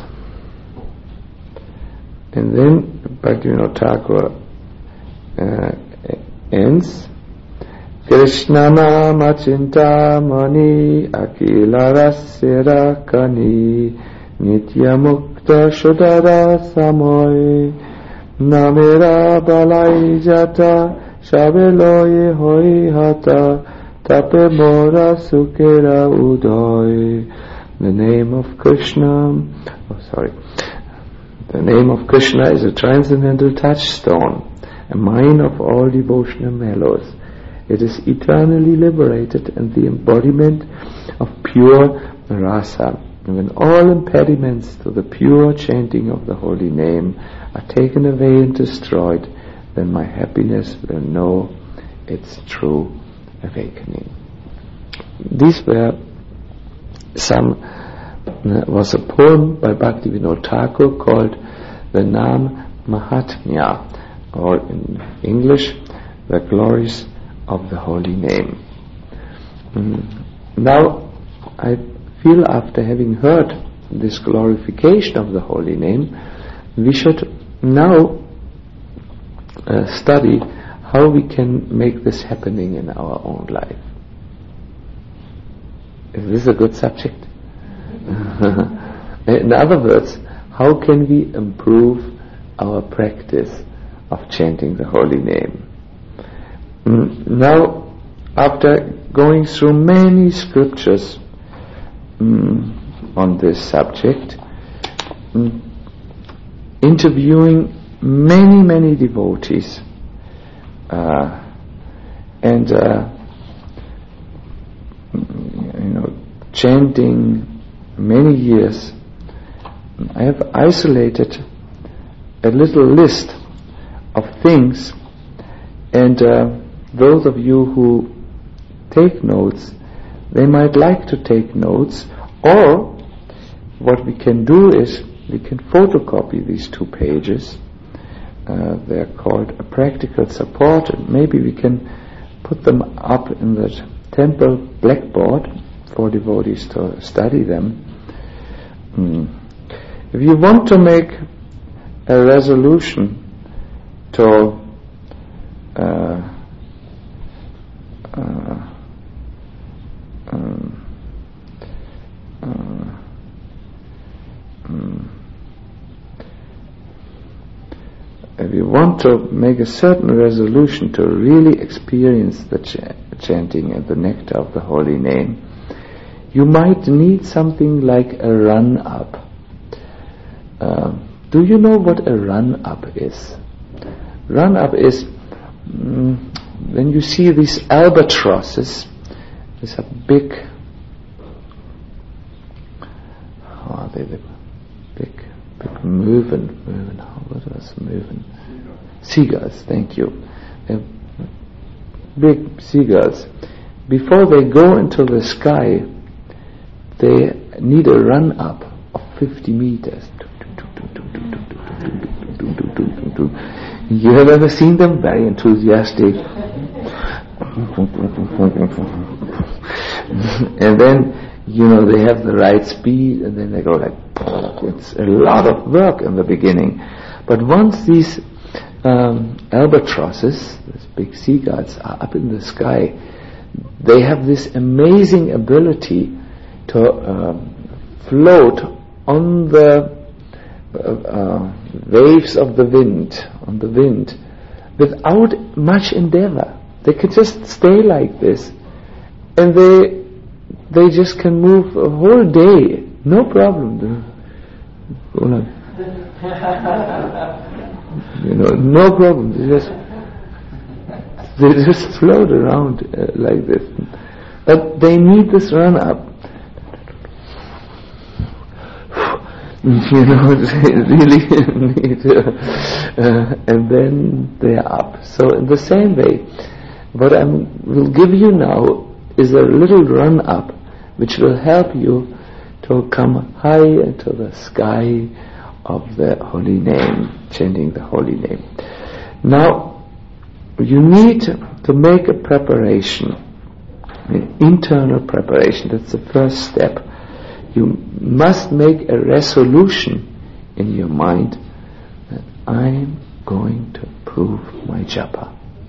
And then Bhaktivinoda Thakur uh, ends, Krishna nama chinta mani akila rasya kani nitya mukta shodara samoy namera balai jata shabeloye hoi hata tape mora sukera udoy. The name of Krishna, oh sorry, the name of Krishna is a transcendental touchstone, a mine of all devotional mellows. It is eternally liberated and the embodiment of pure rasa. And when all impediments to the pure chanting of the holy name are taken away and destroyed, then my happiness will know its true awakening. These were some, uh, was a poem by Bhaktivinoda Thakur called the Nam Mahatmya, or in English, the glories of the holy name. Mm. Now, I feel after having heard this glorification of the holy name, we should now uh, study how we can make this happening in our own life. Is this a good subject? In other words, how can we improve our practice of chanting the holy name? Mm, now, after going through many scriptures mm, on this subject, mm, interviewing many, many devotees, uh, and uh, you know, chanting many years, I have isolated a little list of things, and uh, those of you who take notes, they might like to take notes, or what we can do is we can photocopy these two pages. Uh, they're called a practical support, and maybe we can put them up in the temple blackboard for devotees to study them. Mm. If you want to make a resolution to uh, uh, um, uh, um, if you want to make a certain resolution to really experience the ch- chanting and the nectar of the holy name, you might need something like a run-up. Uh, do you know what a run-up is? Run-up is mm, when you see these albatrosses. There's a big, how are they? The big, big moving, moving. What was moving? Seagulls. Thank you. They're big seagulls. Before they go into the sky, they need a run-up of fifty meters. You have ever seen them? Very enthusiastic. And then, you know, they have the right speed, and then they go like, it's a lot of work in the beginning. But once these um, albatrosses, these big seagulls, are up in the sky, they have this amazing ability to uh, float on the uh, uh, waves of the wind, on the wind, without much endeavor. They can just stay like this, and they they just can move a whole day, no problem. You know, no problem. They just they just float around uh, like this. But they need this run up. You know, they really need to, uh, and then they are up. So in the same way, what I will give you now is a little run up, which will help you to come high into the sky of the holy name, chanting the holy name. Now, you need to make a preparation, an internal preparation. That's the first step. You must make a resolution in your mind that I'm going to improve my japa.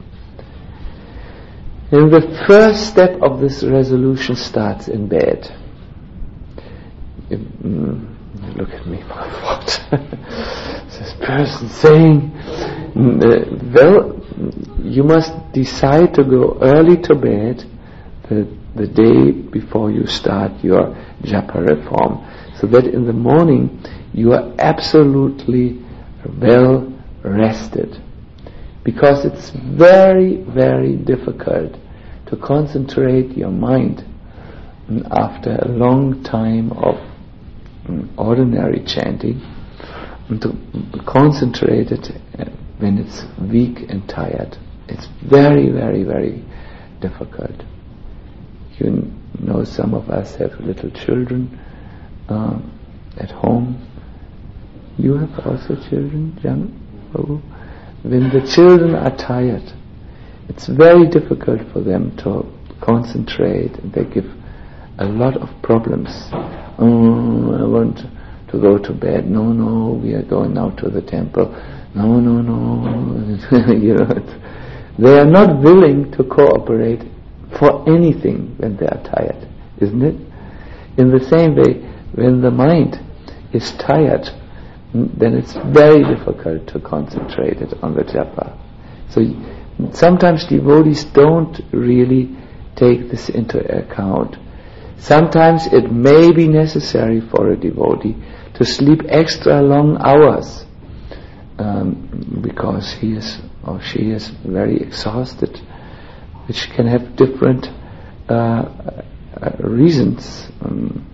And the first step of this resolution starts in bed. If, mm, look at me, what? This person saying, uh, well, you must decide to go early to bed the, the day before you start your japa reform, so that in the morning you are absolutely well rested. Because it's very, very difficult to concentrate your mind after a long time of ordinary chanting, and to concentrate it when it's weak and tired. It's very, very, very difficult. You know, some of us have little children uh, at home. You have also children, Jan? Oh. When the children are tired, it's very difficult for them to concentrate, and they give a lot of problems. Oh, I want to go to bed. No, no, we are going now to the temple. No, no, no. You know, they are not willing to cooperate for anything when they are tired, isn't it? In the same way, when the mind is tired, then it's very difficult to concentrate it on the japa. So sometimes devotees don't really take this into account. Sometimes it may be necessary for a devotee to sleep extra long hours um, because he is or she is very exhausted, which can have different uh, uh, reasons. Um,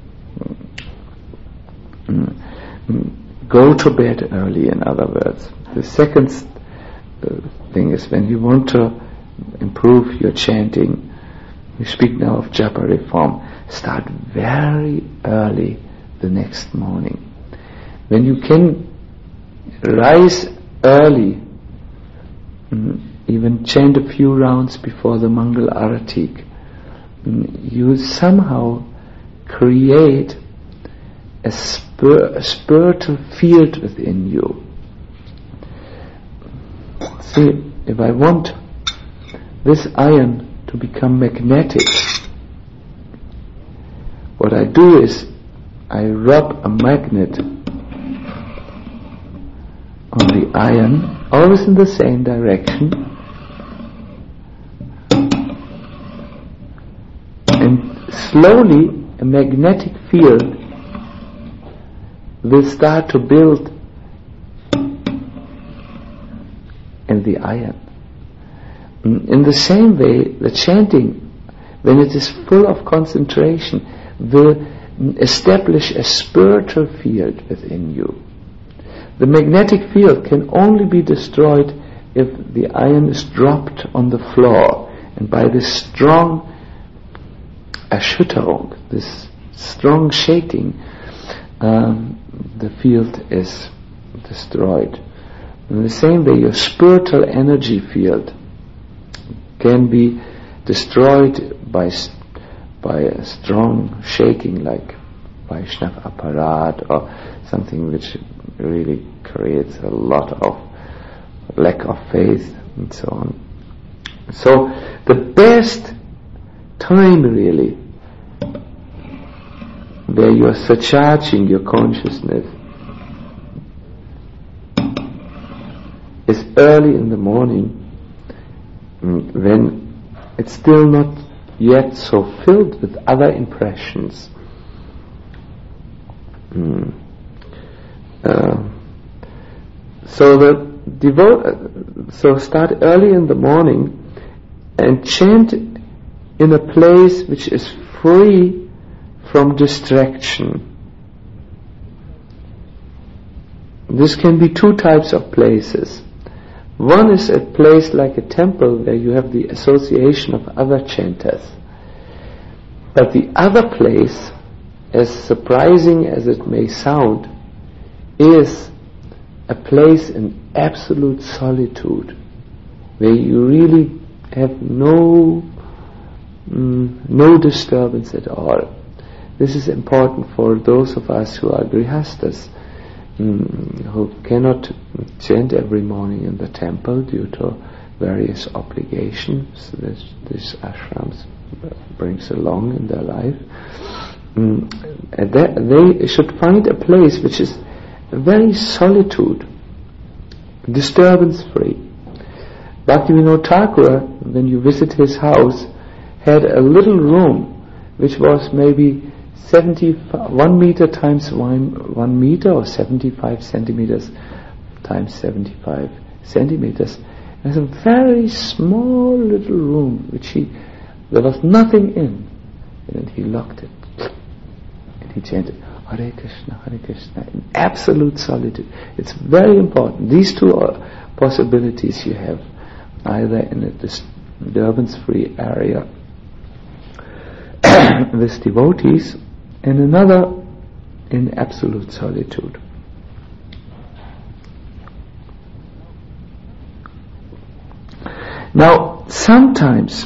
um, go to bed early, in other words. The second uh, thing is, when you want to improve your chanting, we speak now of japa reform, start very early the next morning. When you can rise early, mm, even chant a few rounds before the Mangal Aratik, mm, you somehow create a, spir- a spiritual field within you. See, if I want this iron to become magnetic, what I do is I rub a magnet on the iron, always in the same direction, and slowly a magnetic field will start to build in the iron. In the same way, the chanting, when it is full of concentration, will establish a spiritual field within you. The magnetic field can only be destroyed if the iron is dropped on the floor, and by this strong Erschütterung, this strong shaking, um, the field is destroyed. In the same way, your spiritual energy field can be destroyed by by a strong shaking, like Vaishnav Aparat or something which really creates a lot of lack of faith and so on. So the best time really where you are surcharging your consciousness is early in the morning, when it's still not yet so filled with other impressions. Mm. Uh, so the devote, so start early in the morning and chant in a place which is free from distraction. This can be two types of places. One is a place like a temple where you have the association of other chanters. But the other place, as surprising as it may sound, is a place in absolute solitude, where you really have no mm, no disturbance at all. This is important for those of us who are grihastas, mm, who cannot chant every morning in the temple due to various obligations that these ashrams brings along in their life. Mm, and that they should find a place which is very solitude, disturbance free. Bhaktivinoda Thakur, when you visit his house, had a little room which was maybe seventy one meter times one, one meter or seventy-five centimeters times seventy-five centimeters. It was a very small little room which he, there was nothing in, and he locked it and he chanted Hare Krishna, Hare Krishna in absolute solitude. It's very important. These two are possibilities you have, either in a disturbance-free area with devotees, and another in absolute solitude. Now, sometimes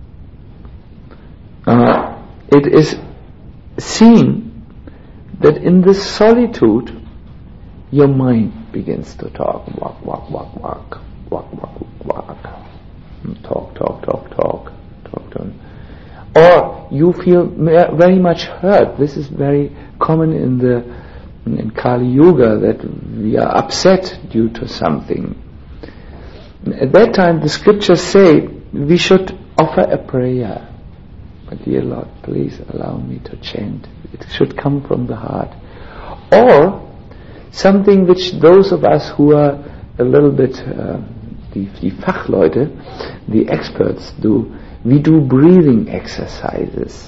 uh, it is seen that in this solitude your mind begins to talk, walk, walk, walk, walk, walk, walk, walk, talk, talk, talk, talk, talk, talk. Or you feel very much hurt. This is very common in the in Kali Yuga, that we are upset due to something. At that time, the scriptures say we should offer a prayer. Dear Lord, please allow me to chant. It should come from the heart. Or something which those of us who are a little bit uh, the, the Fachleute, the experts do, we do breathing exercises.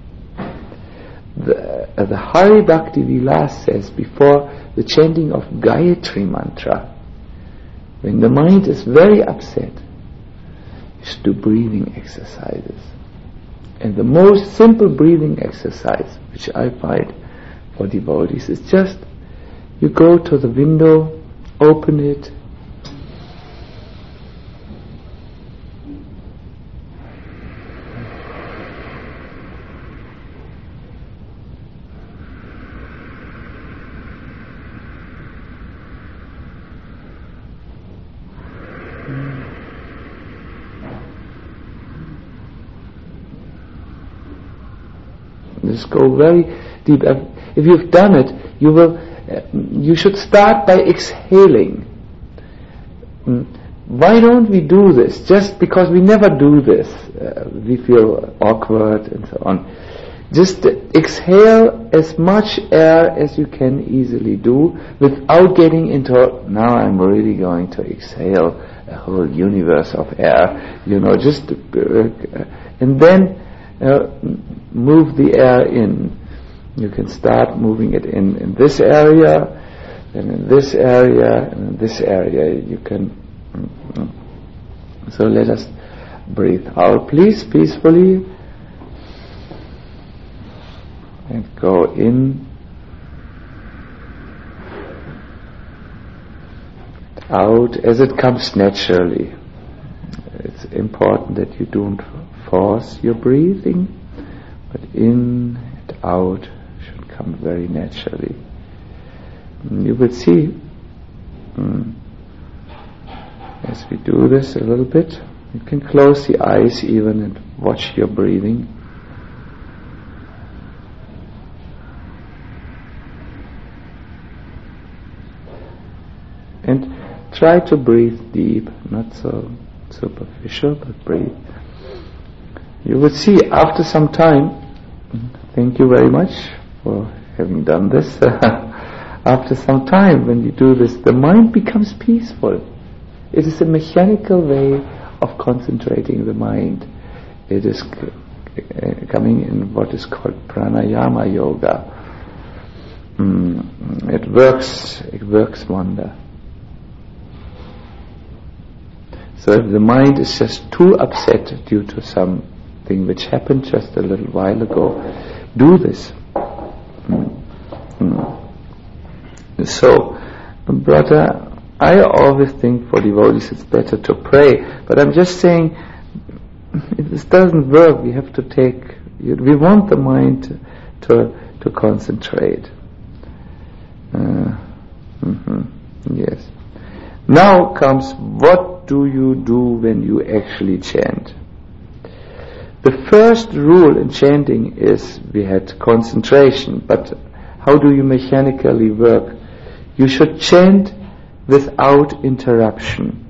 The, uh, the Hari Bhakti Vilas says before the chanting of Gayatri mantra, when the mind is very upset, you should do breathing exercises. And the most simple breathing exercise which I find for devotees is just you go to the window, open it, just go very deep. If you've done it, you will. Uh, you should start by exhaling. Mm. Why don't we do this? Just because we never do this, uh, we feel awkward and so on. Just exhale as much air as you can easily do without getting into, now I'm really going to exhale a whole universe of air, you know, just, uh, and then uh, move the air in. You can start moving it in, in this area, and in this area, and in this area. You can, so let us breathe out, please, peacefully. And go in, out as it comes naturally. It's important that you don't force your breathing, but in and out should come very naturally. And you will see, mm, as we do this a little bit, you can close the eyes even and watch your breathing. And try to breathe deep, not so superficial, but breathe. You will see after some time, thank you very much for having done this, after some time when you do this, the mind becomes peaceful. It is a mechanical way of concentrating the mind. It is c- coming in what is called pranayama yoga. Mm, it works, it works wonder. So if the mind is just too upset due to something which happened just a little while ago, do this. Mm. Mm. So, brother, I always think for devotees it's better to pray, but I'm just saying, if this doesn't work, we have to take, we want the mind to to, to concentrate. Uh, mm-hmm, yes. Now comes, what do you do when you actually chant? The first rule in chanting is, we had concentration, but how do you mechanically work? You should chant without interruption.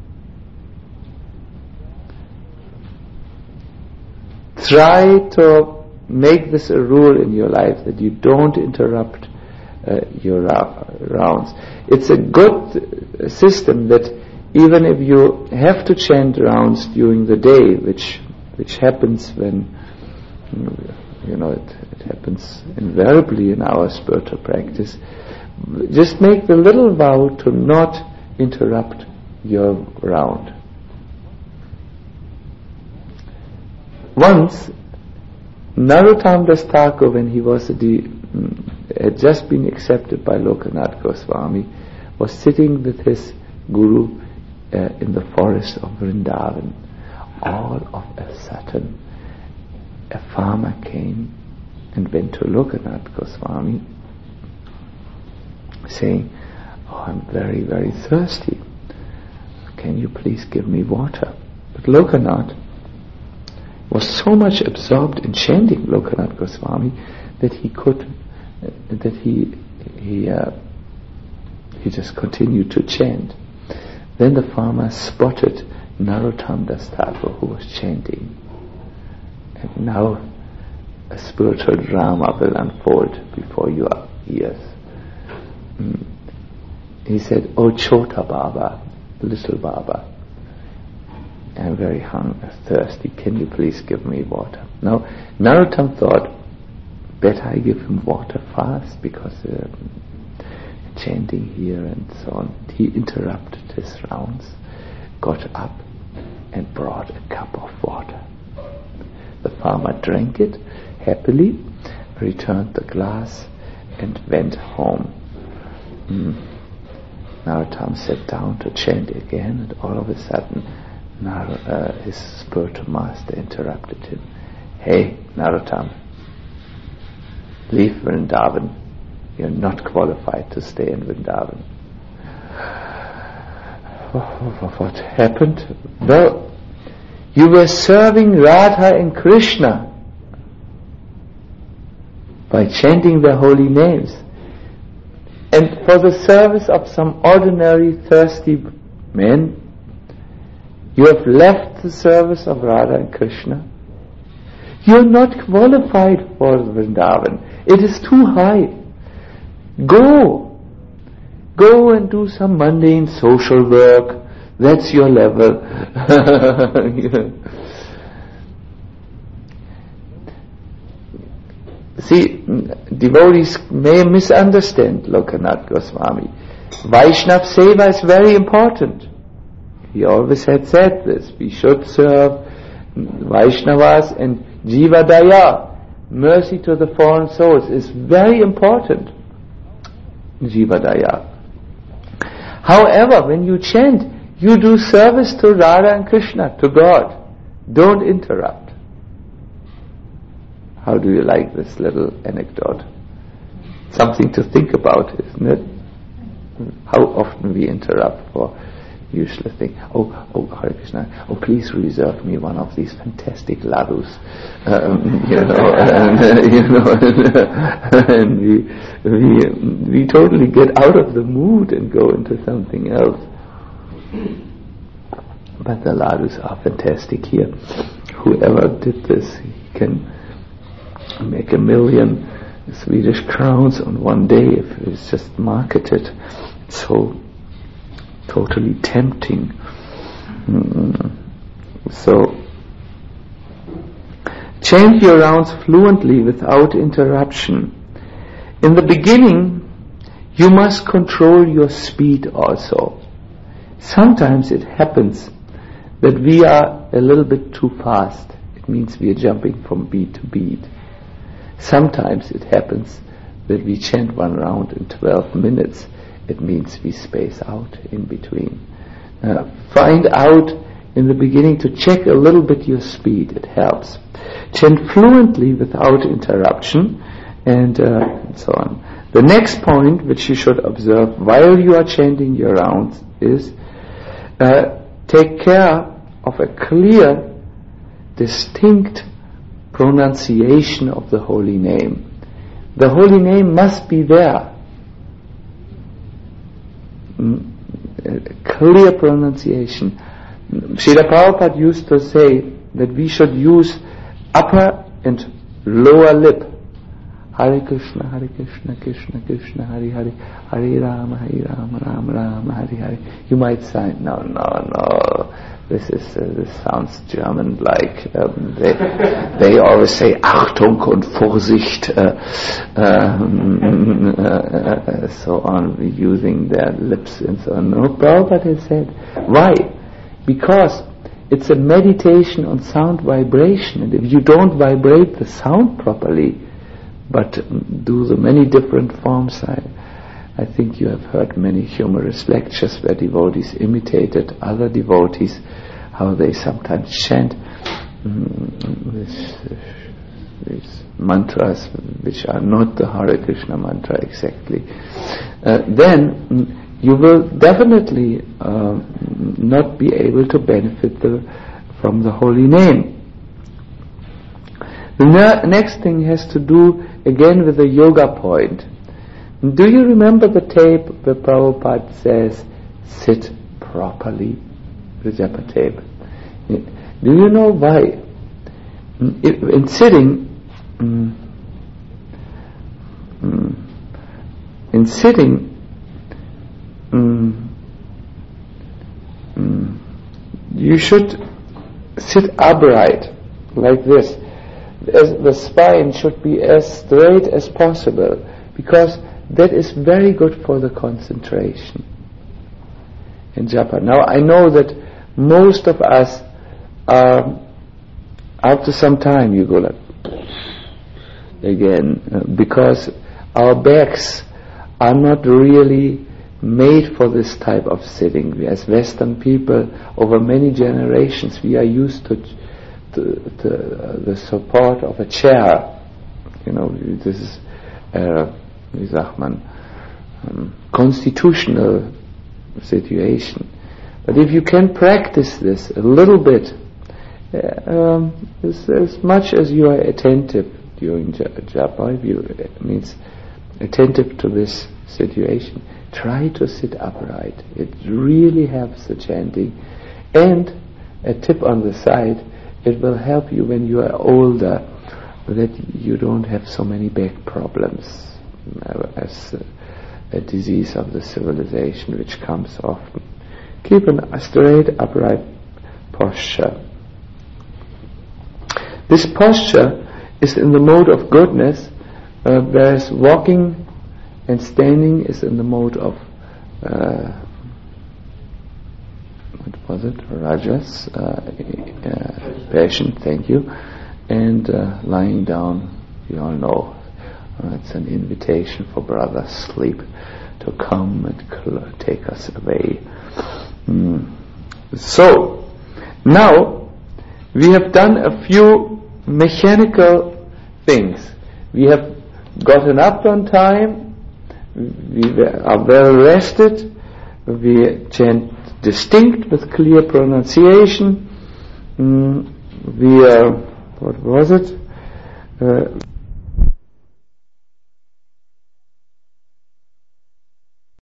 Try to make this a rule in your life, that you don't interrupt uh, your ra- rounds. It's a good uh, system that even if you have to chant rounds during the day, which which happens when, you know, it, it happens invariably in our spiritual practice, just make the little vow to not interrupt your round. Once, Narottam Das Thakur, when he was the, had just been accepted by Lokanath Goswami, was sitting with his guru uh, in the forest of Vrindavan. All of a sudden, a farmer came and went to Lokanath Goswami, saying, "Oh, I'm very, very thirsty. Can you please give me water?" But Lokanath was so much absorbed in chanting Lokanath Goswami that he could, uh, that he he uh, he just continued to chant. Then the farmer spotted Narottam Das Thakur, who was chanting, and now a spiritual drama will unfold before your ears. Mm. He said, "Oh Chota Baba, little Baba, I'm very hungry, thirsty. Can you please give me water?" Now, Narottam thought, better I give him water fast, because uh, chanting here and so on. He interrupted his rounds, got up and brought a cup of water. The farmer drank it happily, returned the glass and went home. Mm. Narottam sat down to chant again, and all of a sudden Nar- uh, his spiritual master interrupted him. "Hey, Narottam, leave Vrindavan. You're not qualified to stay in Vrindavan." What happened? Well, you were serving Radha and Krishna by chanting their holy names. And for the service of some ordinary thirsty men, you have left the service of Radha and Krishna. You're not qualified for Vrindavan. It is too high. Go. Go and do some mundane social work. That's your level. Yeah. See, devotees may misunderstand Lokanath Goswami. Vaishnava Seva is very important. He always had said this. We should serve Vaishnavas, and Jiva Daya, mercy to the fallen souls, is very important. Jiva Daya. However, when you chant, you do service to Radha and Krishna, to God. Don't interrupt. How do you like this little anecdote? Something to think about, isn't it? How often we interrupt for useless thing. Oh, oh, Hare Krishna. Oh, please reserve me one of these fantastic ladus. Um, you know, and, uh, you know, and we, we we totally get out of the mood and go into something else. But the ladus are fantastic here. Whoever did this, he can make a million Swedish crowns on one day if it's just marketed. So totally tempting. Mm. So chant your rounds fluently without interruption. In the beginning, you must control your speed also. Sometimes it happens that we are a little bit too fast. It means we are jumping from beat to beat. Sometimes it happens that we chant one round in twelve minutes. It means we space out in between. Uh, find out in the beginning to check a little bit your speed. It helps. Chant fluently without interruption, and, uh, and so on. The next point which you should observe while you are chanting your rounds is uh, take care of a clear, distinct pronunciation of the holy name. The holy name must be there. Mm, clear pronunciation. Srila Prabhupada used to say that we should use upper and lower lip. Hare Krishna, Hare Krishna, Krishna Krishna, Hare Hare, Hare Rama, Hare Rama, Rama Rama, Hare Hare. You might say, no, no, no, this is uh, this sounds German-like. Um, they, they always say Achtung und Vorsicht, uh, um, uh, uh, so on, using their lips and so on. No, Prabhupada has said, why? Because it's a meditation on sound vibration, and if you don't vibrate the sound properly, but do the many different forms, I, I think you have heard many humorous lectures where devotees imitated other devotees, how they sometimes chant mm, this, uh, these mantras which are not the Hare Krishna mantra exactly. Uh, then mm, you will definitely uh, not be able to benefit the, from the holy name. The ne- next thing has to do again with the yoga point. Do you remember the tape where Prabhupada says, sit properly? The japa tape. Do you know why? If, in sitting, mm, mm, in sitting, mm, mm, you should sit upright like this. As the spine should be as straight as possible, because that is very good for the concentration in japa. Now I know that most of us are, after some time you go like again, uh, because our backs are not really made for this type of sitting. We, as Western people, over many generations, we are used to To, to uh, the support of a chair. You know, this is uh, wie sagt man, um, constitutional situation. But if you can practice this a little bit, uh, um, as, as much as you are attentive during japa, if you, it means attentive to this situation, try to sit upright. It really helps the chanting. And a tip on the side, it will help you when you are older, that you don't have so many back problems uh, as uh, a disease of the civilization which comes often. Keep a straight, upright posture. This posture is in the mode of goodness, uh, whereas walking and standing is in the mode of uh, what was it? Rajas, uh, uh, passion. Thank you. And uh, lying down, you all know, uh, it's an invitation for Brother Sleep to come and cl- take us away. Mm. So now we have done a few mechanical things. We have gotten up on time. We are well rested. We chant distinct with clear pronunciation. Mm. We are, what was it? Uh,